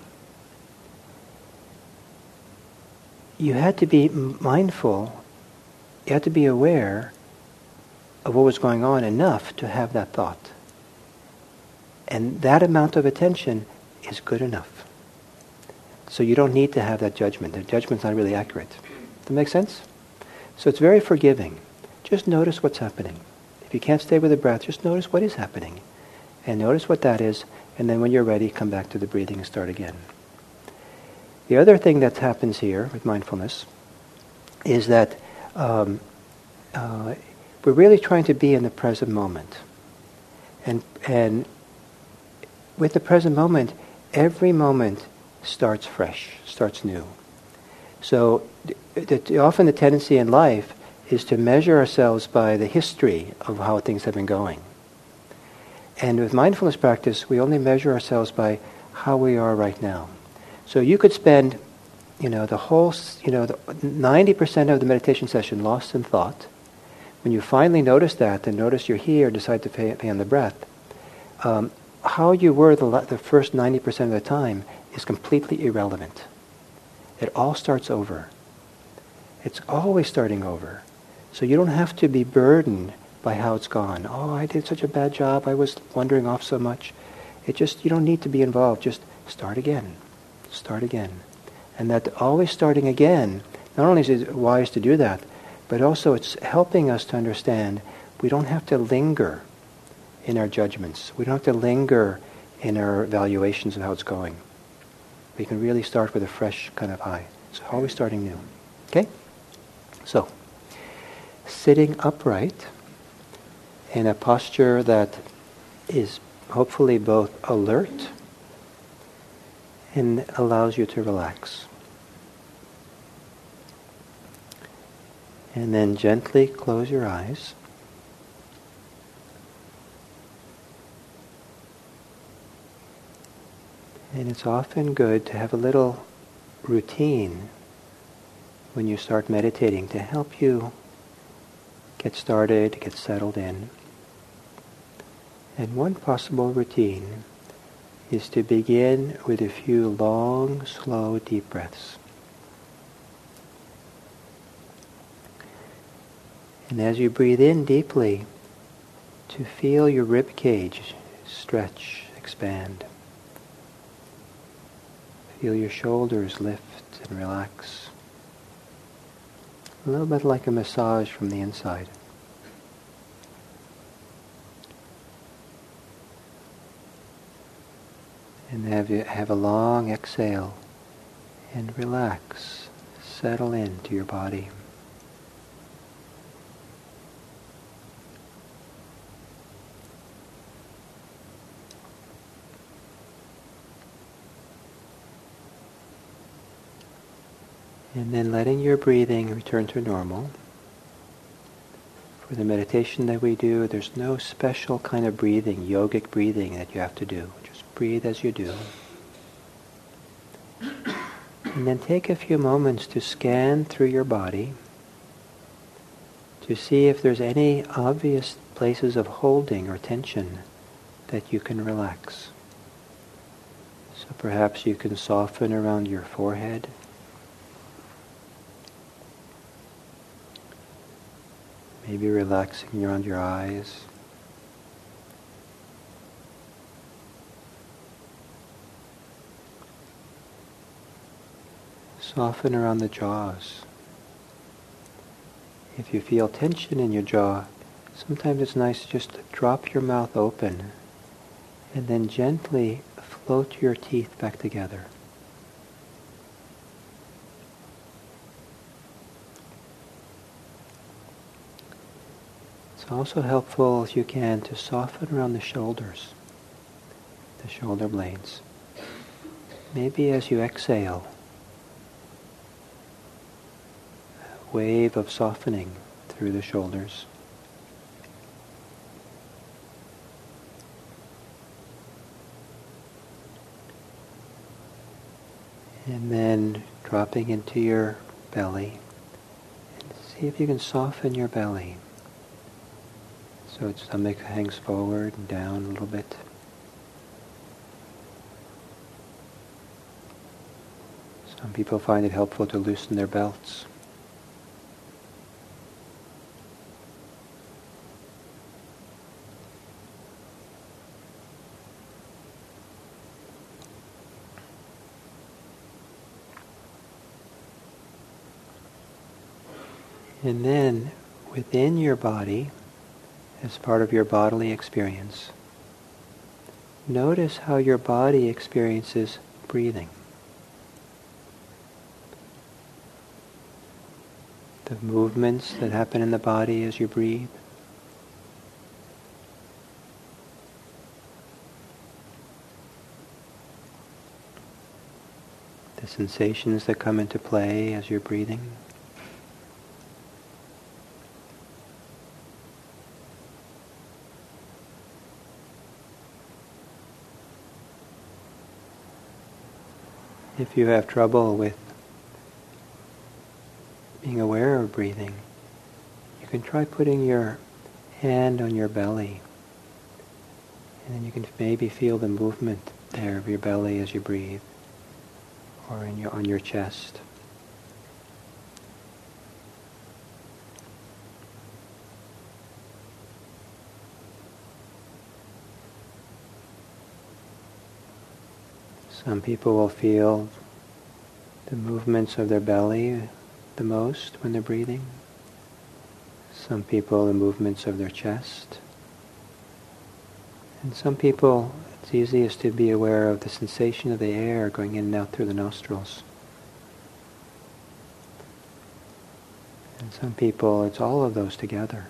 [SPEAKER 2] you had to be mindful, you had to be aware of what was going on enough to have that thought. And that amount of attention is good enough. So you don't need to have that judgment. The judgment's not really accurate. Does that make sense? So it's very forgiving. Just notice what's happening. If you can't stay with the breath, just notice what is happening. And notice what that is, and then when you're ready, come back to the breathing and start again. The other thing that happens here with mindfulness is that we're really trying to be in the present moment. And with the present moment, every moment starts fresh, starts new. So often the tendency in life is to measure ourselves by the history of how things have been going. And with mindfulness practice, we only measure ourselves by how we are right now. So you could spend, the whole, 90% of the meditation session lost in thought. When you finally notice that, and notice you're here, decide to pay on the breath, how you were the first 90% of the time is completely irrelevant. It all starts over. It's always starting over. So you don't have to be burdened by how it's gone. Oh, I did such a bad job. I was wandering off so much. You don't need to be involved. Just start again. Start again. And that always starting again, not only is it wise to do that, but also it's helping us to understand we don't have to linger in our judgments. We don't have to linger in our evaluations of how it's going. We can really start with a fresh kind of eye. So always starting new. Okay? So, sitting upright in a posture that is hopefully both alert and allows you to relax. And then gently close your eyes. And it's often good to have a little routine when you start meditating to help you get started, get settled in. And one possible routine is to begin with a few long, slow, deep breaths. And as you breathe in deeply, to feel your rib cage stretch, expand. Feel your shoulders lift and relax. A little bit like a massage from the inside. And have a long exhale and relax, settle into your body. And then letting your breathing return to normal. For the meditation that we do, there's no special kind of breathing, yogic breathing that you have to do. Just breathe as you do. And then take a few moments to scan through your body to see if there's any obvious places of holding or tension that you can relax. So perhaps you can soften around your forehead. Maybe relaxing around your eyes. Soften around the jaws. If you feel tension in your jaw, sometimes it's nice just to drop your mouth open and then gently float your teeth back together. It's also helpful, if you can, to soften around the shoulders, the shoulder blades. Maybe as you exhale, a wave of softening through the shoulders. And then dropping into your belly, and see if you can soften your belly. So its stomach hangs forward and down a little bit. Some people find it helpful to loosen their belts. And then within your body, as part of your bodily experience, notice how your body experiences breathing. The movements that happen in the body as you breathe. The sensations that come into play as you're breathing. If you have trouble with being aware of breathing, you can try putting your hand on your belly, and then you can maybe feel the movement there of your belly as you breathe, or on your chest. Some people will feel the movements of their belly the most when they're breathing. Some people the movements of their chest. And some people it's easiest to be aware of the sensation of the air going in and out through the nostrils. And some people it's all of those together.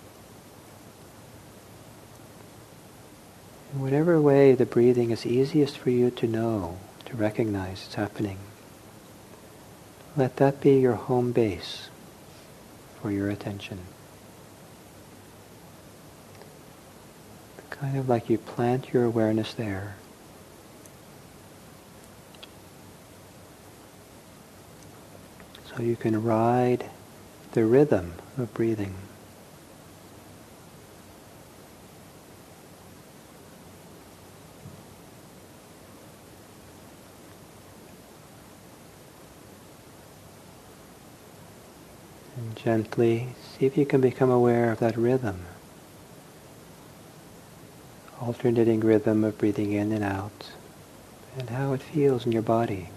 [SPEAKER 2] In whatever way the breathing is easiest for you to know, to recognize it's happening, let that be your home base for your attention. Kind of like you plant your awareness there. So you can ride the rhythm of breathing. And gently see if you can become aware of that rhythm. Alternating rhythm of breathing in and out, and how it feels in your body.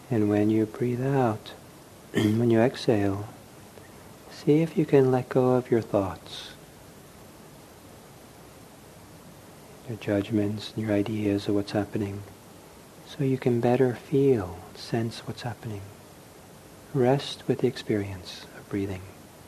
[SPEAKER 2] And when you breathe out, when you exhale, see if you can let go of your thoughts, your judgments, and your ideas of what's happening, so you can better feel, sense what's happening. Rest with the experience of breathing.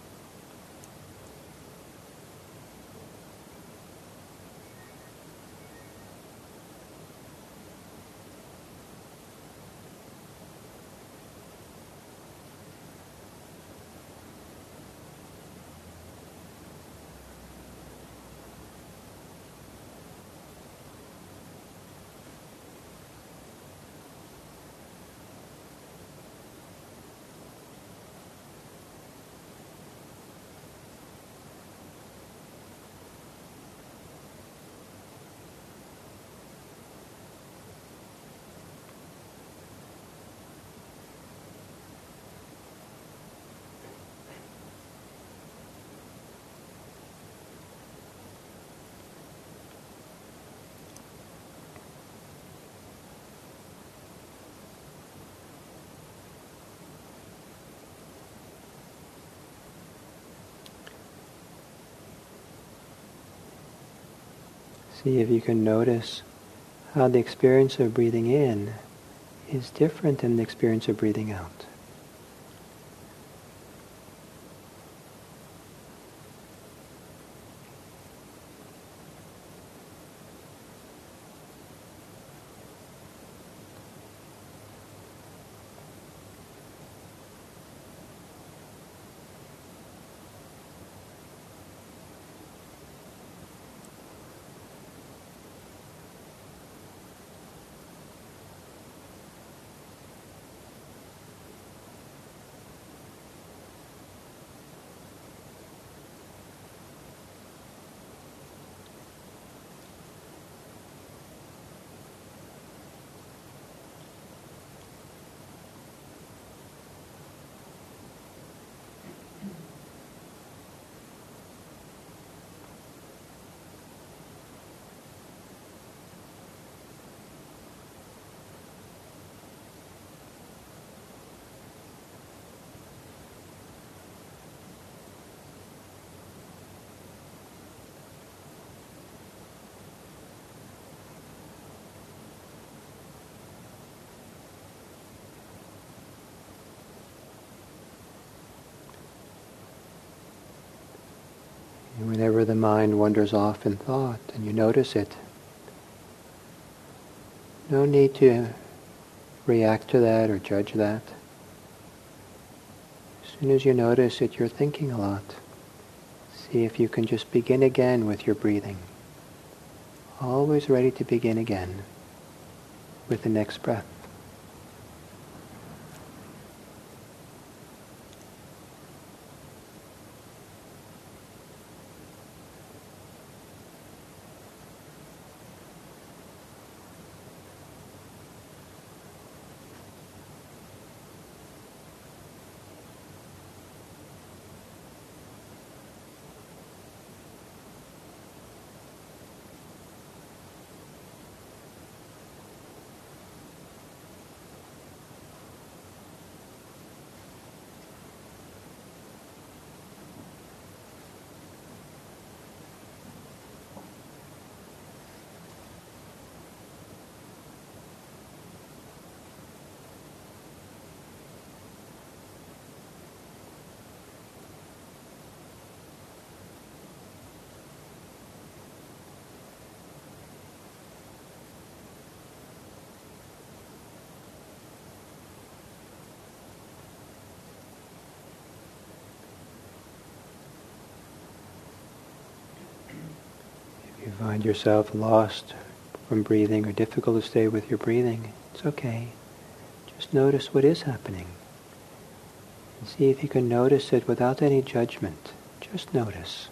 [SPEAKER 2] See if you can notice how the experience of breathing in is different than the experience of breathing out. And whenever the mind wanders off in thought and you notice it, no need to react to that or judge that. As soon as you notice it, you're thinking a lot. See if you can just begin again with your breathing. Always ready to begin again with the next breath. If you find yourself lost from breathing or difficult to stay with your breathing, it's okay. Just notice what is happening. And see if you can notice it without any judgment. Just notice.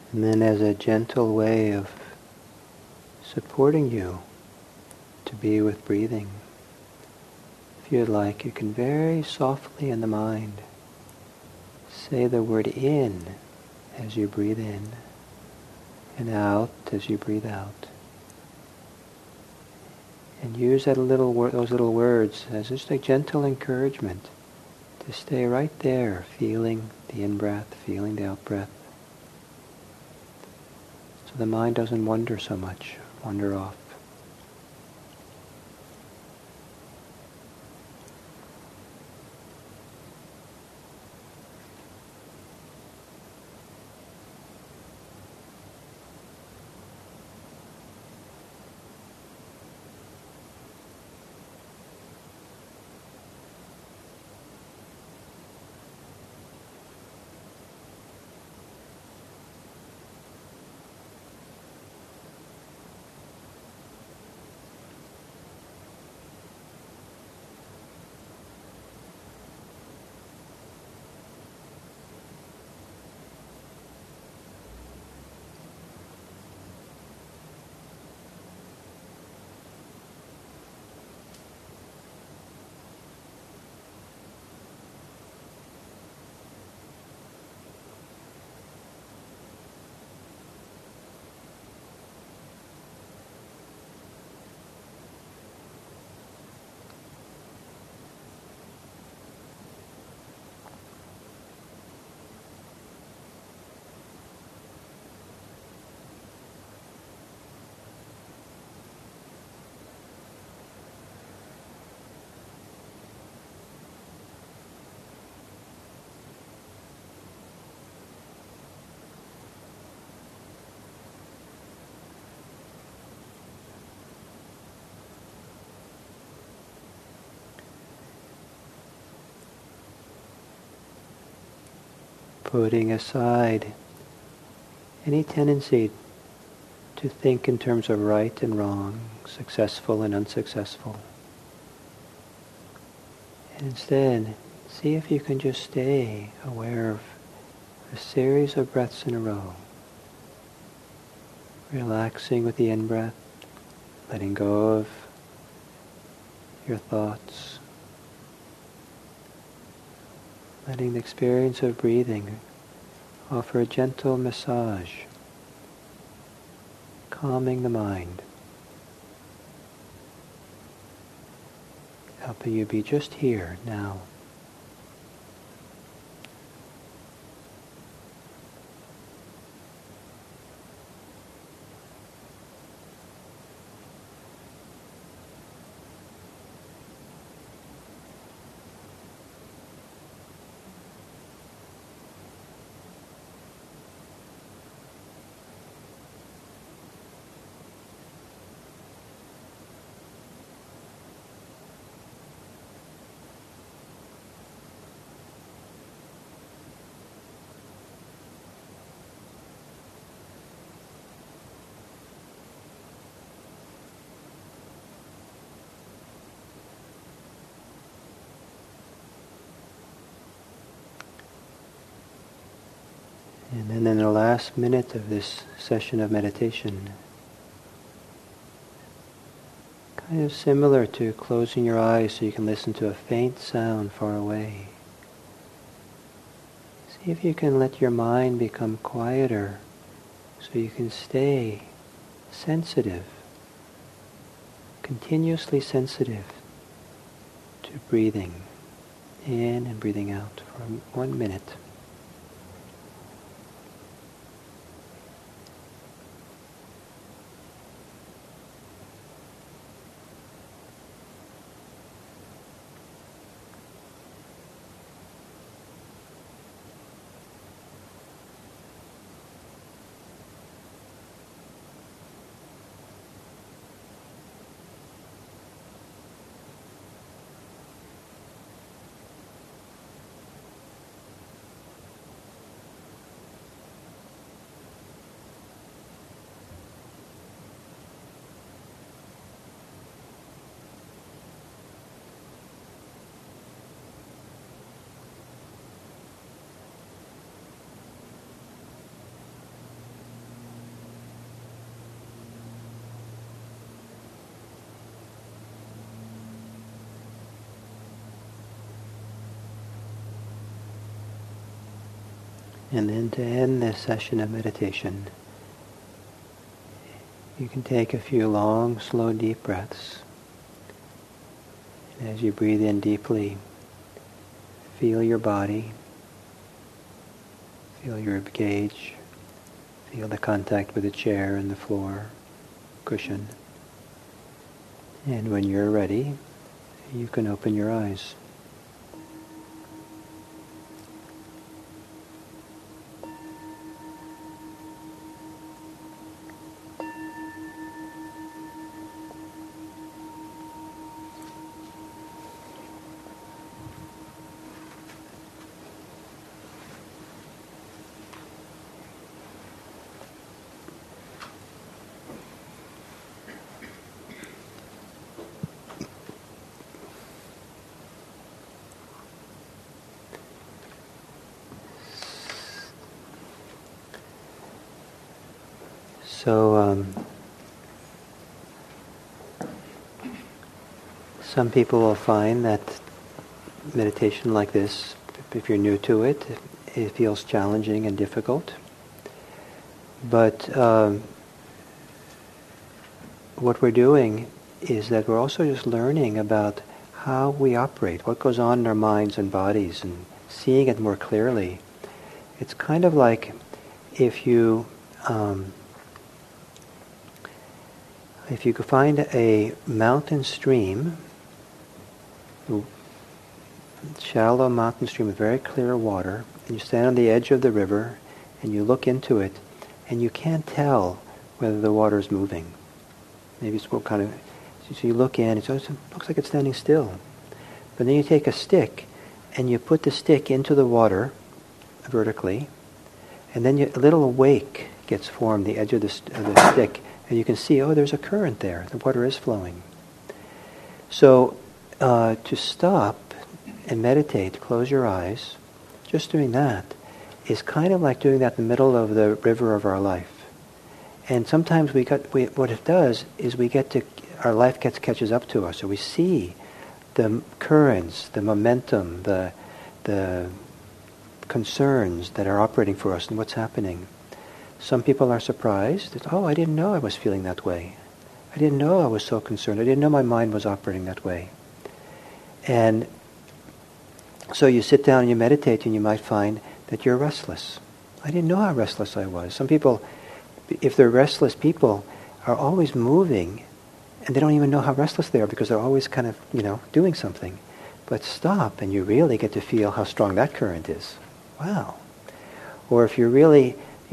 [SPEAKER 2] And then as a gentle way of supporting you to be with breathing, if you'd like, you can very softly in the mind say the word in as you breathe in and out as you breathe out. And use those little words as just a gentle encouragement to stay right there, feeling the in-breath, feeling the out-breath. So the mind doesn't wander so much, wander off. Putting aside any tendency to think in terms of right and wrong, successful and unsuccessful. And instead, see if you can just stay aware of a series of breaths in a row. Relaxing with the in-breath, letting go of your thoughts, letting the experience of breathing offer a gentle massage, calming the mind, helping you be just here, now. And then in the last minute of this session of meditation, kind of similar to closing your eyes so you can listen to a faint sound far away. See if you can let your mind become quieter so you can stay sensitive, continuously sensitive to breathing in and breathing out for 1 minute. And then to end this session of meditation, you can take a few long, slow, deep breaths. And as you breathe in deeply, feel your body, feel your rib cage, feel the contact with the chair and the floor, cushion. And when you're ready, you can open your eyes. So, some people will find that meditation like this, if you're new to it, it feels challenging and difficult. But what we're doing is that we're also just learning about how we operate, what goes on in our minds and bodies, and seeing it more clearly. It's kind of like if you could find a mountain stream, shallow mountain stream with very clear water, and you stand on the edge of the river and you look into it, and you can't tell whether the water is moving. Maybe it's kind of, so you look in, it looks like it's standing still. But then you take a stick and you put the stick into the water vertically, and then a little wake gets formed, the edge of the stick, and you can see, oh, there's a current there. The water is flowing. So to stop and meditate, close your eyes, just doing that is kind of like doing that in the middle of the river of our life. And sometimes what it does is our life catches up to us, so we see the currents, the momentum, the concerns that are operating for us and what's happening. Some people are surprised that, oh, I didn't know I was feeling that way. I didn't know I was so concerned. I didn't know my mind was operating that way. And so you sit down and you meditate and you might find that you're restless. I didn't know how restless I was. Some people, if they're restless people, are always moving and they don't even know how restless they are because they're always kind of, doing something. But stop and you really get to feel how strong that current is. Wow. Or if you're really,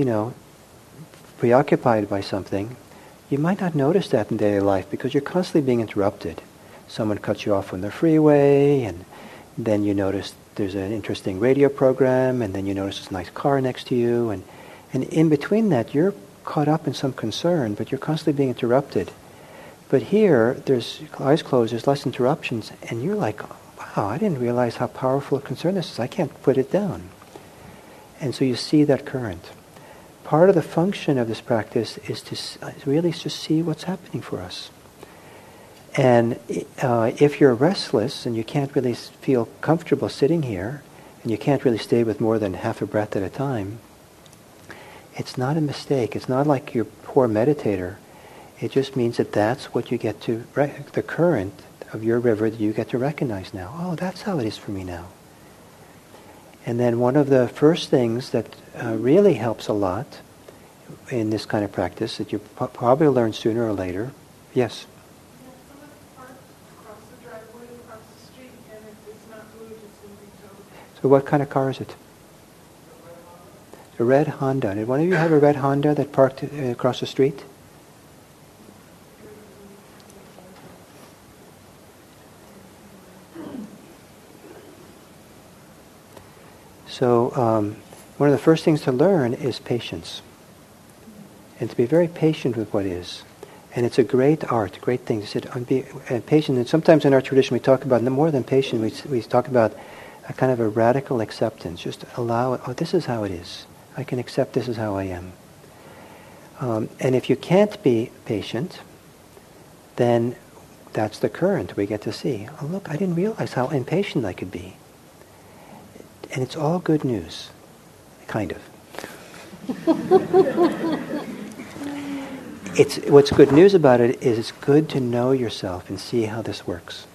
[SPEAKER 2] preoccupied by something, you might not notice that in daily life because you're constantly being interrupted. Someone cuts you off on the freeway, and then you notice there's an interesting radio program, and then you notice there's a nice car next to you, and in between that you're caught up in some concern, but you're constantly being interrupted. But here, there's eyes closed, there's less interruptions, and you're like, wow, I didn't realize how powerful a concern this is. I can't put it down. And so you see that current. Part of the function of this practice is to really just see what's happening for us. And if you're restless and you can't really feel comfortable sitting here, and you can't really stay with more than half a breath at a time, it's not a mistake. It's not like you're a poor meditator. It just means that that's what you get to, the current of your river that you get to recognize now. Oh, that's how it is for me now. And then one of the first things that really helps a lot in this kind of practice that you probably learn sooner or later. Yes?
[SPEAKER 3] Someone parked across the driveway, across the street, and it's not moved, it's moving totally.
[SPEAKER 2] So what kind of car is it? A red Honda. Did one of you have a red Honda that parked across the street? So one of the first things to learn is patience. And to be very patient with what is. And it's a great art, great thing to sit and be patient. And sometimes in our tradition we talk about, more than patience, we talk about a kind of a radical acceptance. Just allow it, oh, this is how it is. I can accept this is how I am. And if you can't be patient, then that's the current we get to see. Oh, look, I didn't realize how impatient I could be. And it's all good news. kind of. What's good news about it is it's good to know yourself and see how this works.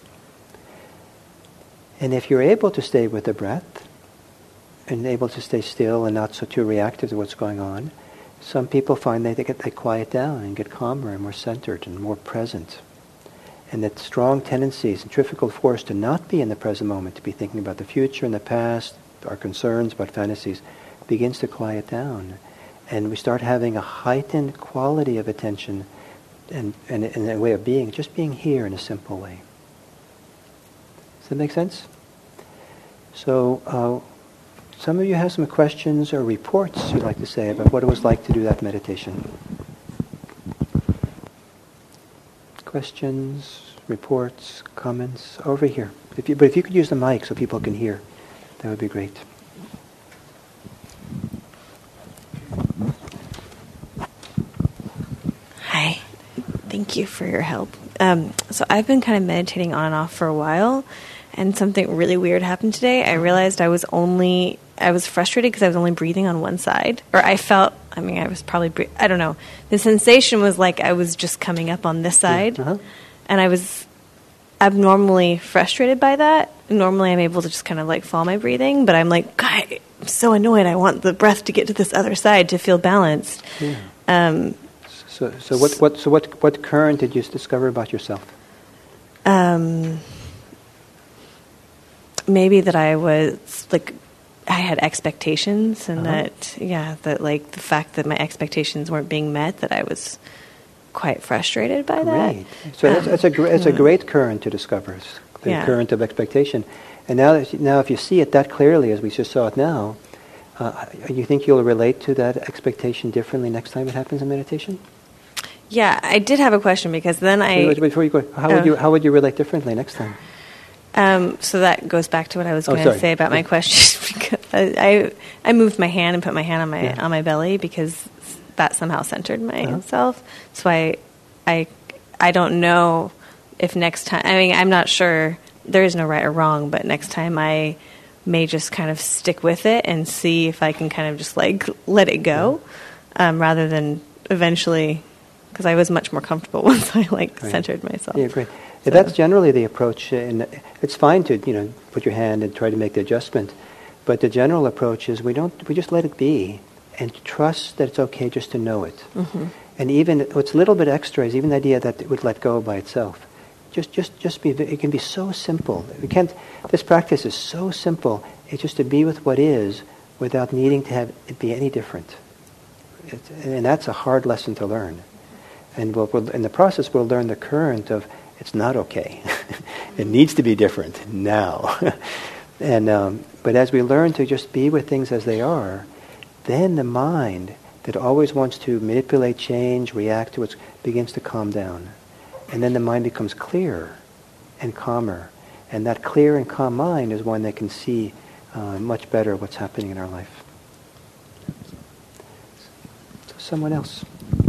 [SPEAKER 2] And if you're able to stay with the breath and able to stay still and not so too reactive to what's going on, some people find they quiet down and get calmer and more centered and more present. And that strong tendency, centrifugal force to not be in the present moment, to be thinking about the future and the past, our concerns, about fantasies, begins to quiet down. And we start having a heightened quality of attention and a way of being, just being here in a simple way. Does that make sense? So, some of you have some questions or reports you'd like to say about what it was like to do that meditation. Questions, reports, comments? Over here. But if you could use the mic so people can hear, that would be great.
[SPEAKER 4] Hi. Thank you for your help. So I've been kind of meditating on and off for a while, and something really weird happened today. I realized I was frustrated because I was only breathing on one side. Or I was probably, I don't know. The sensation was like I was just coming up on this side.
[SPEAKER 2] Uh-huh.
[SPEAKER 4] And I was abnormally frustrated by that. Normally I'm able to just kind of like follow my breathing, but I'm like, God, I'm so annoyed. I want the breath to get to this other side to feel balanced.
[SPEAKER 2] Yeah. So what current did you discover about yourself?
[SPEAKER 4] Maybe that I was like, I had expectations, and that like the fact that my expectations weren't being met, that I was quite frustrated by that.
[SPEAKER 2] Great. So it's a great current to discover, the current of expectation. And now if you see it that clearly as we just saw it now, you think you'll relate to that expectation differently next time it happens in meditation?
[SPEAKER 4] Yeah, I did have a question because then
[SPEAKER 2] Before you go, how would you relate differently next time?
[SPEAKER 4] So that goes back to what I was going to say about my question. Because I moved my hand and put my hand on my belly because that somehow centered myself. So I don't know if next time. I mean, I'm not sure. There is no right or wrong, but next time I may just kind of stick with it and see if I can kind of just like let it go, rather than eventually. Because I was much more comfortable once I centered myself.
[SPEAKER 2] Yeah, great. So. That's generally the approach, and it's fine to put your hand and try to make the adjustment, but the general approach is we just let it be and trust that it's okay just to know it. Mm-hmm. And even what's a little bit extra is even the idea that it would let go by itself. Just be. It can be so simple. This practice is so simple. It's just to be with what is without needing to have it be any different. And that's a hard lesson to learn. And in the process, we'll learn the current of it's not okay. It needs to be different now. But as we learn to just be with things as they are, then the mind that always wants to manipulate, change, react to it begins to calm down. And then the mind becomes clearer and calmer. And that clear and calm mind is one that can see much better what's happening in our life. So someone else.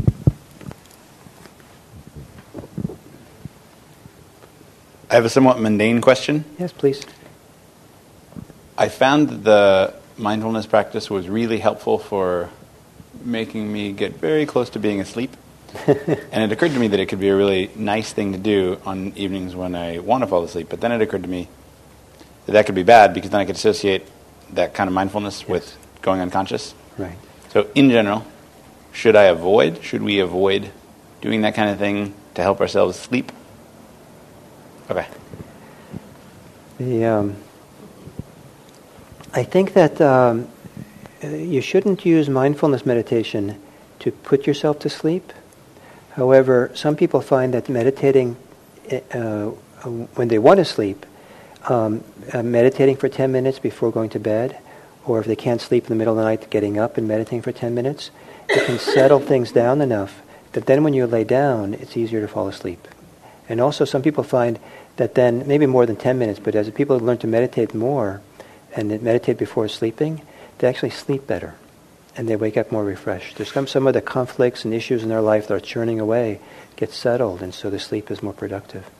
[SPEAKER 5] I have a somewhat mundane question.
[SPEAKER 2] Yes, please.
[SPEAKER 5] I found that the mindfulness practice was really helpful for making me get very close to being asleep. And it occurred to me that it could be a really nice thing to do on evenings when I want to fall asleep. But then it occurred to me that could be bad because then I could associate that kind of mindfulness with going unconscious.
[SPEAKER 2] Right. So
[SPEAKER 5] in general, should we avoid doing that kind of thing to help ourselves sleep? Okay.
[SPEAKER 2] I think that you shouldn't use mindfulness meditation to put yourself to sleep. However, some people find that meditating when they want to sleep, meditating for 10 minutes before going to bed, or if they can't sleep in the middle of the night, getting up and meditating for 10 minutes, it can settle things down enough that then when you lay down, it's easier to fall asleep. And also some people find that then, maybe more than 10 minutes, but as people learn to meditate more and meditate before sleeping, they actually sleep better and they wake up more refreshed. There's some of the conflicts and issues in their life that are churning away get settled, and so the sleep is more productive.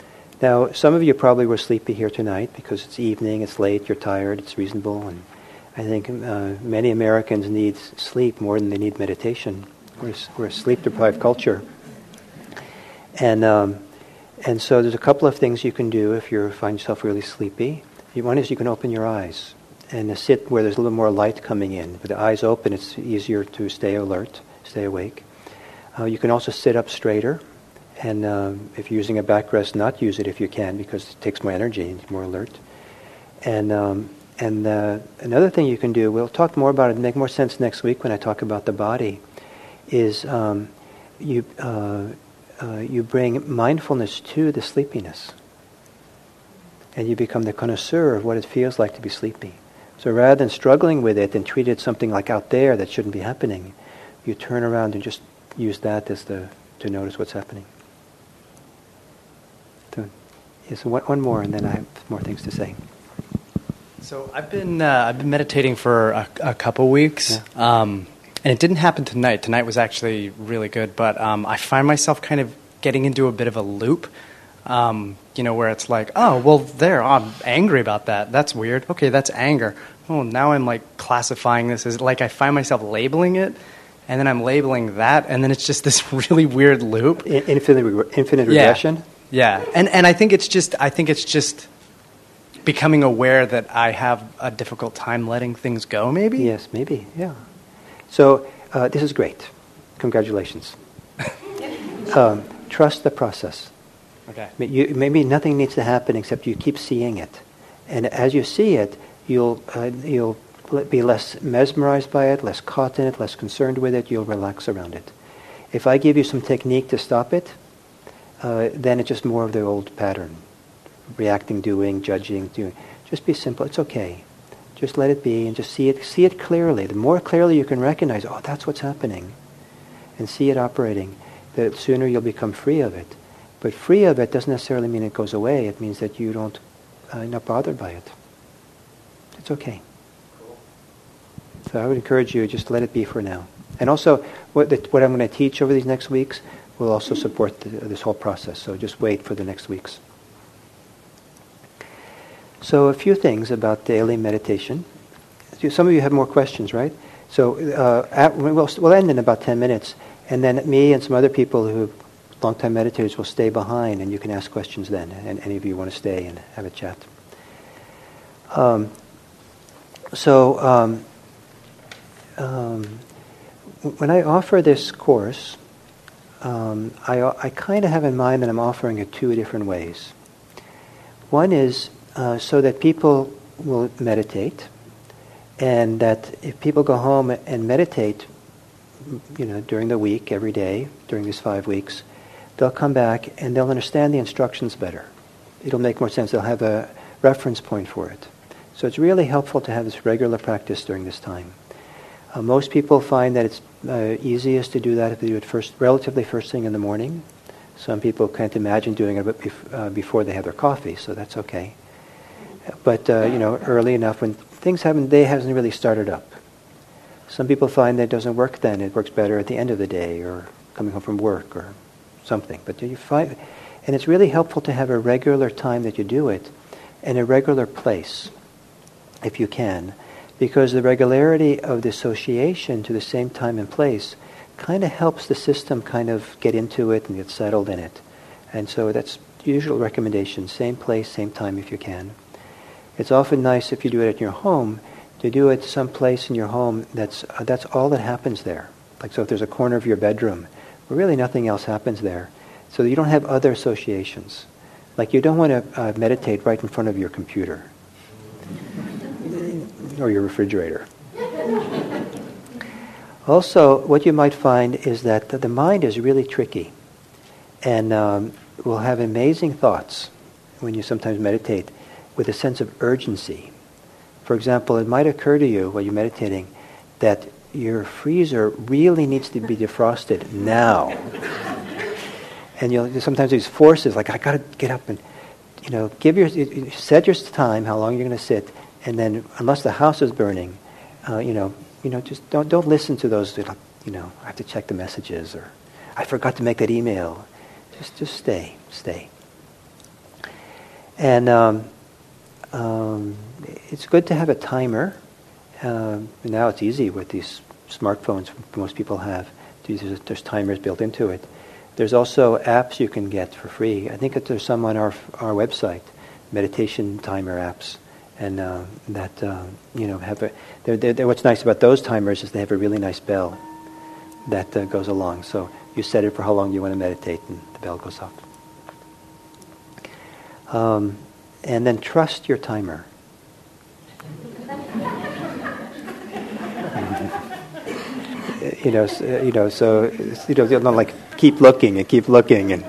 [SPEAKER 2] Now, some of you probably were sleepy here tonight because it's evening, it's late, you're tired, it's reasonable. I think many Americans need sleep more than they need meditation. We're a sleep-deprived culture. And so there's a couple of things you can do if you find yourself really sleepy. One is you can open your eyes and sit where there's a little more light coming in. With the eyes open, it's easier to stay alert, stay awake. You can also sit up straighter. And if you're using a backrest, not use it if you can, because it takes more energy and you're more alert. And another thing you can do, we'll talk more about it, make more sense next week when I talk about the body, is you bring mindfulness to the sleepiness. And you become the connoisseur of what it feels like to be sleepy. So rather than struggling with it and treat it something like out there that shouldn't be happening, you turn around and just use that as to notice what's happening. So, yes, one more, and then I have more things to say.
[SPEAKER 6] So I've been meditating for a couple weeks, and it didn't happen tonight. Tonight was actually really good, but I find myself kind of getting into a bit of a loop, where it's like, oh, well, I'm angry about that. That's weird. Okay, that's anger. Oh, now I'm like classifying this as like I find myself labeling it, and then I'm labeling that, and then it's just this really weird loop.
[SPEAKER 2] Infinite regression.
[SPEAKER 6] Yeah, and I think it's just becoming aware that I have a difficult time letting things go. Maybe.
[SPEAKER 2] Yes, maybe. Yeah. So this is great. Congratulations. Trust the process.
[SPEAKER 6] Okay.
[SPEAKER 2] Maybe nothing needs to happen except you keep seeing it, and as you see it, you'll be less mesmerized by it, less caught in it, less concerned with it. You'll relax around it. If I give you some technique to stop it, then it's just more of the old pattern. Reacting, doing, judging, doing. Just be simple. It's okay. Just let it be and just see it clearly. The more clearly you can recognize, oh, that's what's happening, and see it operating, the sooner you'll become free of it. But free of it doesn't necessarily mean it goes away. It means that you're not bothered by it. It's okay.
[SPEAKER 6] Cool.
[SPEAKER 2] So I would encourage you, just let it be for now. And also, what I'm going to teach over these next weeks will also support this whole process. So just wait for the next weeks. So a few things about daily meditation. Some of you have more questions, right? So we'll end in about 10 minutes. And then me and some other people who are long-time meditators will stay behind, and you can ask questions then. And any of you want to stay and have a chat. When I offer this course, I kind of have in mind that I'm offering it two different ways. One is so that people will meditate, and that if people go home and meditate, during the week, every day, during these 5 weeks, they'll come back and they'll understand the instructions better. It'll make more sense. They'll have a reference point for it. So it's really helpful to have this regular practice during this time. Most people find that it's easiest to do that if they do it relatively first thing in the morning. Some people can't imagine doing it before they have their coffee, so that's okay. But early enough when day hasn't really started up. Some people find that it doesn't work then. It works better at the end of the day or coming home from work or something. But you find, and it's really helpful to have a regular time that you do it and a regular place, if you can, because the regularity of the association to the same time and place kind of helps the system kind of get into it and get settled in it. And so that's the usual recommendation, same place, same time if you can. It's often nice if you do it at your home to do it someplace in your home that's all that happens there. Like, so if there's a corner of your bedroom where really nothing else happens there, so that you don't have other associations. Like, you don't want to meditate right in front of your computer or your refrigerator. Also, what you might find is that the mind is really tricky and will have amazing thoughts when you sometimes meditate with a sense of urgency. For example, it might occur to you while you're meditating that your freezer really needs to be defrosted now. And sometimes these forces, like, I got to get up and, set your time, how long you're going to sit, and then unless the house is burning, just don't listen to those, I have to check the messages, or I forgot to make that email. Just stay. And it's good to have a timer. Now it's easy with these smartphones most people have. There's timers built into it. There's also apps you can get for free. I think that there's some on our website, meditation timer apps, and have what's nice about those timers is they have a really nice bell that goes along. So you set it for how long you want to meditate, and the bell goes off. And then trust your timer. So not like keep looking and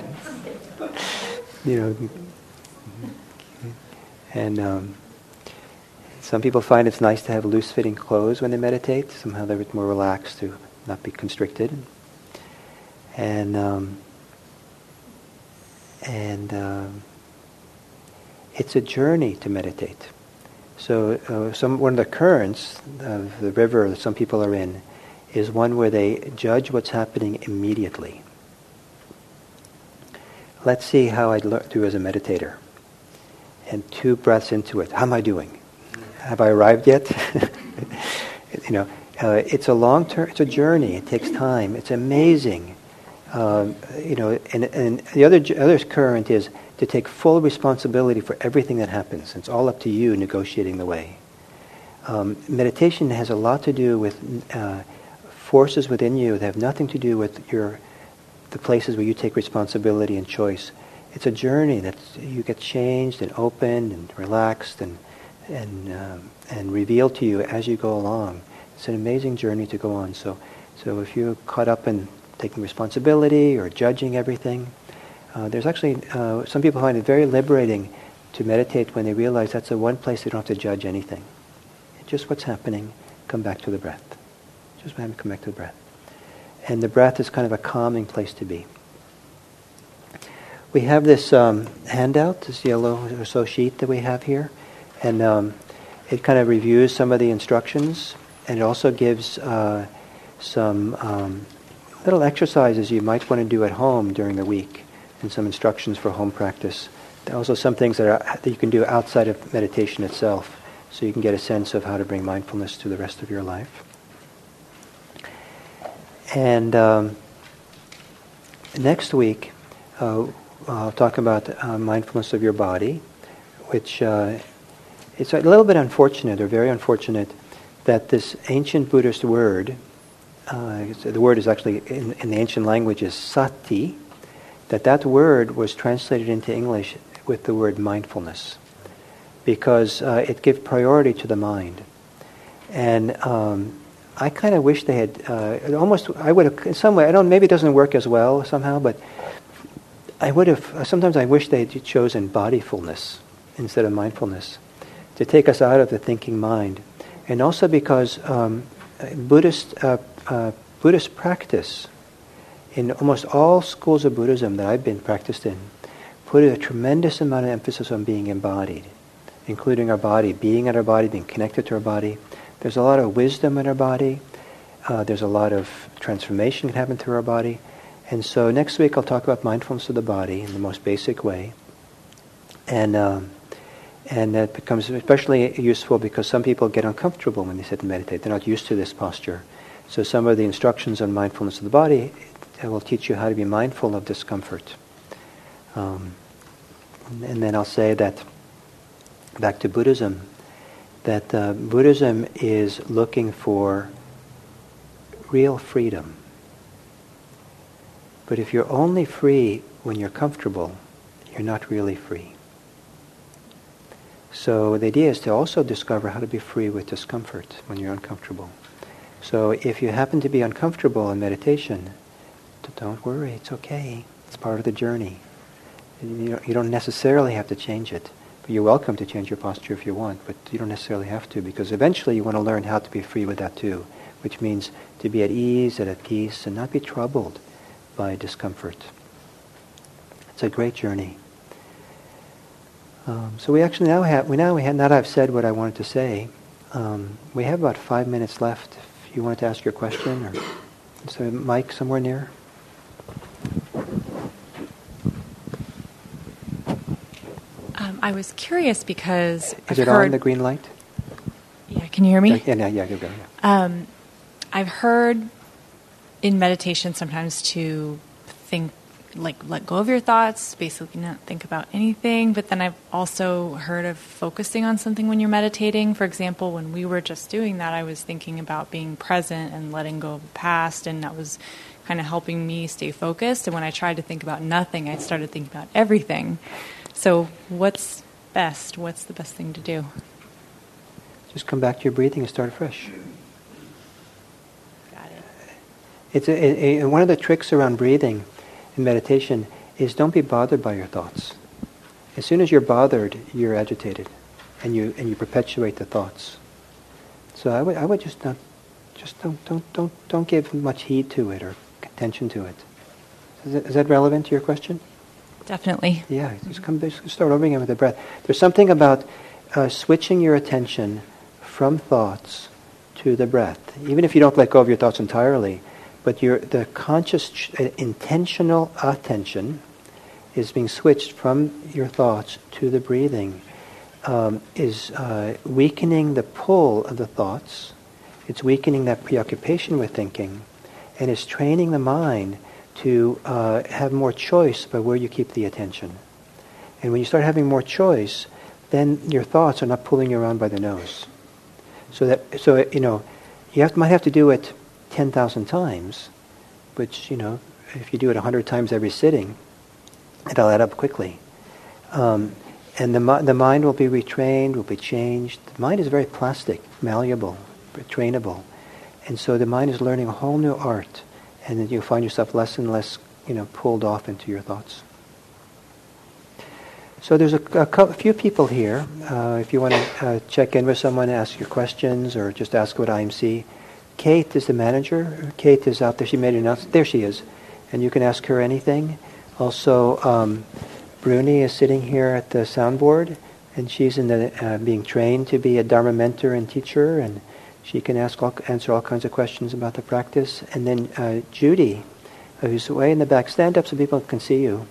[SPEAKER 2] and some people find it's nice to have loose-fitting clothes when they meditate. Somehow they're more relaxed to not be constricted. And it's a journey to meditate. So one of the currents of the river that some people are in is one where they judge what's happening immediately. Let's see how I do as a meditator. And 2 breaths into it. How am I doing? Have I arrived yet? It's a long term. It's a journey. It takes time. It's amazing. And the other current is to take full responsibility for everything that happens. It's all up to you negotiating the way. Meditation has a lot to do with forces within you that have nothing to do with the places where you take responsibility and choice. It's a journey that you get changed and opened and relaxed and revealed to you as you go along. It's an amazing journey to go on. So if you're caught up in taking responsibility or judging everything, there's actually some people find it very liberating to meditate when they realize that's the one place they don't have to judge anything. It's just what's happening. Come back to the breath. Just come back to the breath. And the breath is kind of a calming place to be. We have this handout, this yellow or so sheet that we have here, and it kind of reviews some of the instructions, and it also gives some little exercises you might want to do at home during the week, and some instructions for home practice. There are also some things that you can do outside of meditation itself, so you can get a sense of how to bring mindfulness to the rest of your life. And next week, I'll talk about mindfulness of your body, which it's a little bit unfortunate, or very unfortunate, that this ancient Buddhist word, the word is actually in the ancient language is sati, that word was translated into English with the word mindfulness, because it gives priority to the mind. And I kind of wish they had, I would have, in some way, maybe it doesn't work as well somehow, but sometimes I wish they had chosen bodyfulness instead of mindfulness, to take us out of the thinking mind. And also because Buddhist practice, in almost all schools of Buddhism that I've been practiced in, put a tremendous amount of emphasis on being embodied, including our body, being in our body, being connected to our body. There's a lot of wisdom in our body. There's a lot of transformation that can happen through our body. And so next week I'll talk about mindfulness of the body in the most basic way. And that becomes especially useful because some people get uncomfortable when they sit and meditate. They're not used to this posture. So some of the instructions on mindfulness of the body will teach you how to be mindful of discomfort. And then I'll say that, back to Buddhism, that Buddhism is looking for real freedom. But if you're only free when you're comfortable, you're not really free. So the idea is to also discover how to be free with discomfort when you're uncomfortable. So if you happen to be uncomfortable in meditation, don't worry, it's okay. It's part of the journey. You don't necessarily have to change it. But you're welcome to change your posture if you want, but you don't necessarily have to, because eventually you want to learn how to be free with that too, which means to be at ease and at peace and not be troubled by discomfort. It's a great journey. So we actually now that I've said what I wanted to say, we have about 5 minutes left. If you wanted to ask your question, or is there a mic somewhere near?
[SPEAKER 1] I was curious because
[SPEAKER 2] Is it on, the green light?
[SPEAKER 7] Yeah, can you hear me?
[SPEAKER 2] Yeah, go. Yeah.
[SPEAKER 7] I've heard in meditation sometimes to think, like, let go of your thoughts, basically not think about anything. But then I've also heard of focusing on something when you're meditating. For example, when we were just doing that, I was thinking about being present and letting go of the past, and that was kind of helping me stay focused. And when I tried to think about nothing, I started thinking about everything. So what's best? What's the best thing to do?
[SPEAKER 2] Just come back to your breathing and start fresh.
[SPEAKER 7] Got it.
[SPEAKER 2] It's one of the tricks around breathing in meditation is don't be bothered by your thoughts. As soon as you're bothered, you're agitated, and you perpetuate the thoughts. So I would just don't give much heed to it or attention to it. Is that relevant to your question?
[SPEAKER 7] Definitely.
[SPEAKER 2] Yeah, just start over again with the breath. There's something about switching your attention from thoughts to the breath, even if you don't let go of your thoughts entirely. But the conscious, intentional attention is being switched from your thoughts to the breathing, is weakening the pull of the thoughts. It's weakening that preoccupation with thinking, and it's training the mind to have more choice about where you keep the attention. And when you start having more choice, then your thoughts are not pulling you around by the nose. So you might have to do it 10,000 times, which, if you do it 100 times every sitting, it'll add up quickly. And the mind will be retrained, will be changed. The mind is very plastic, malleable, trainable. And so the mind is learning a whole new art, and then you find yourself less and less, pulled off into your thoughts. So there's a few people here. If you want to check in with someone, ask your questions, or just ask about IMC. Kate is the manager. Kate is out there. She made an announcement. There she is. And you can ask her anything. Also, Bruni is sitting here at the soundboard, and she's being trained to be a Dharma mentor and teacher, and she can answer all kinds of questions about the practice. And then Judy, who's way in the back. Stand up so people can see you.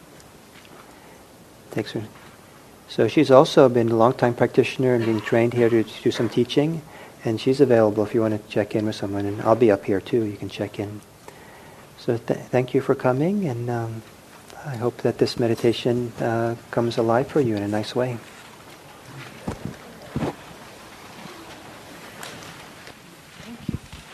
[SPEAKER 2] Takes her. So she's also been a long-time practitioner and being trained here to do some teaching. And she's available if you want to check in with someone. And I'll be up here too. You can check in. So thank you for coming. And I hope that this meditation comes alive for you in a nice way.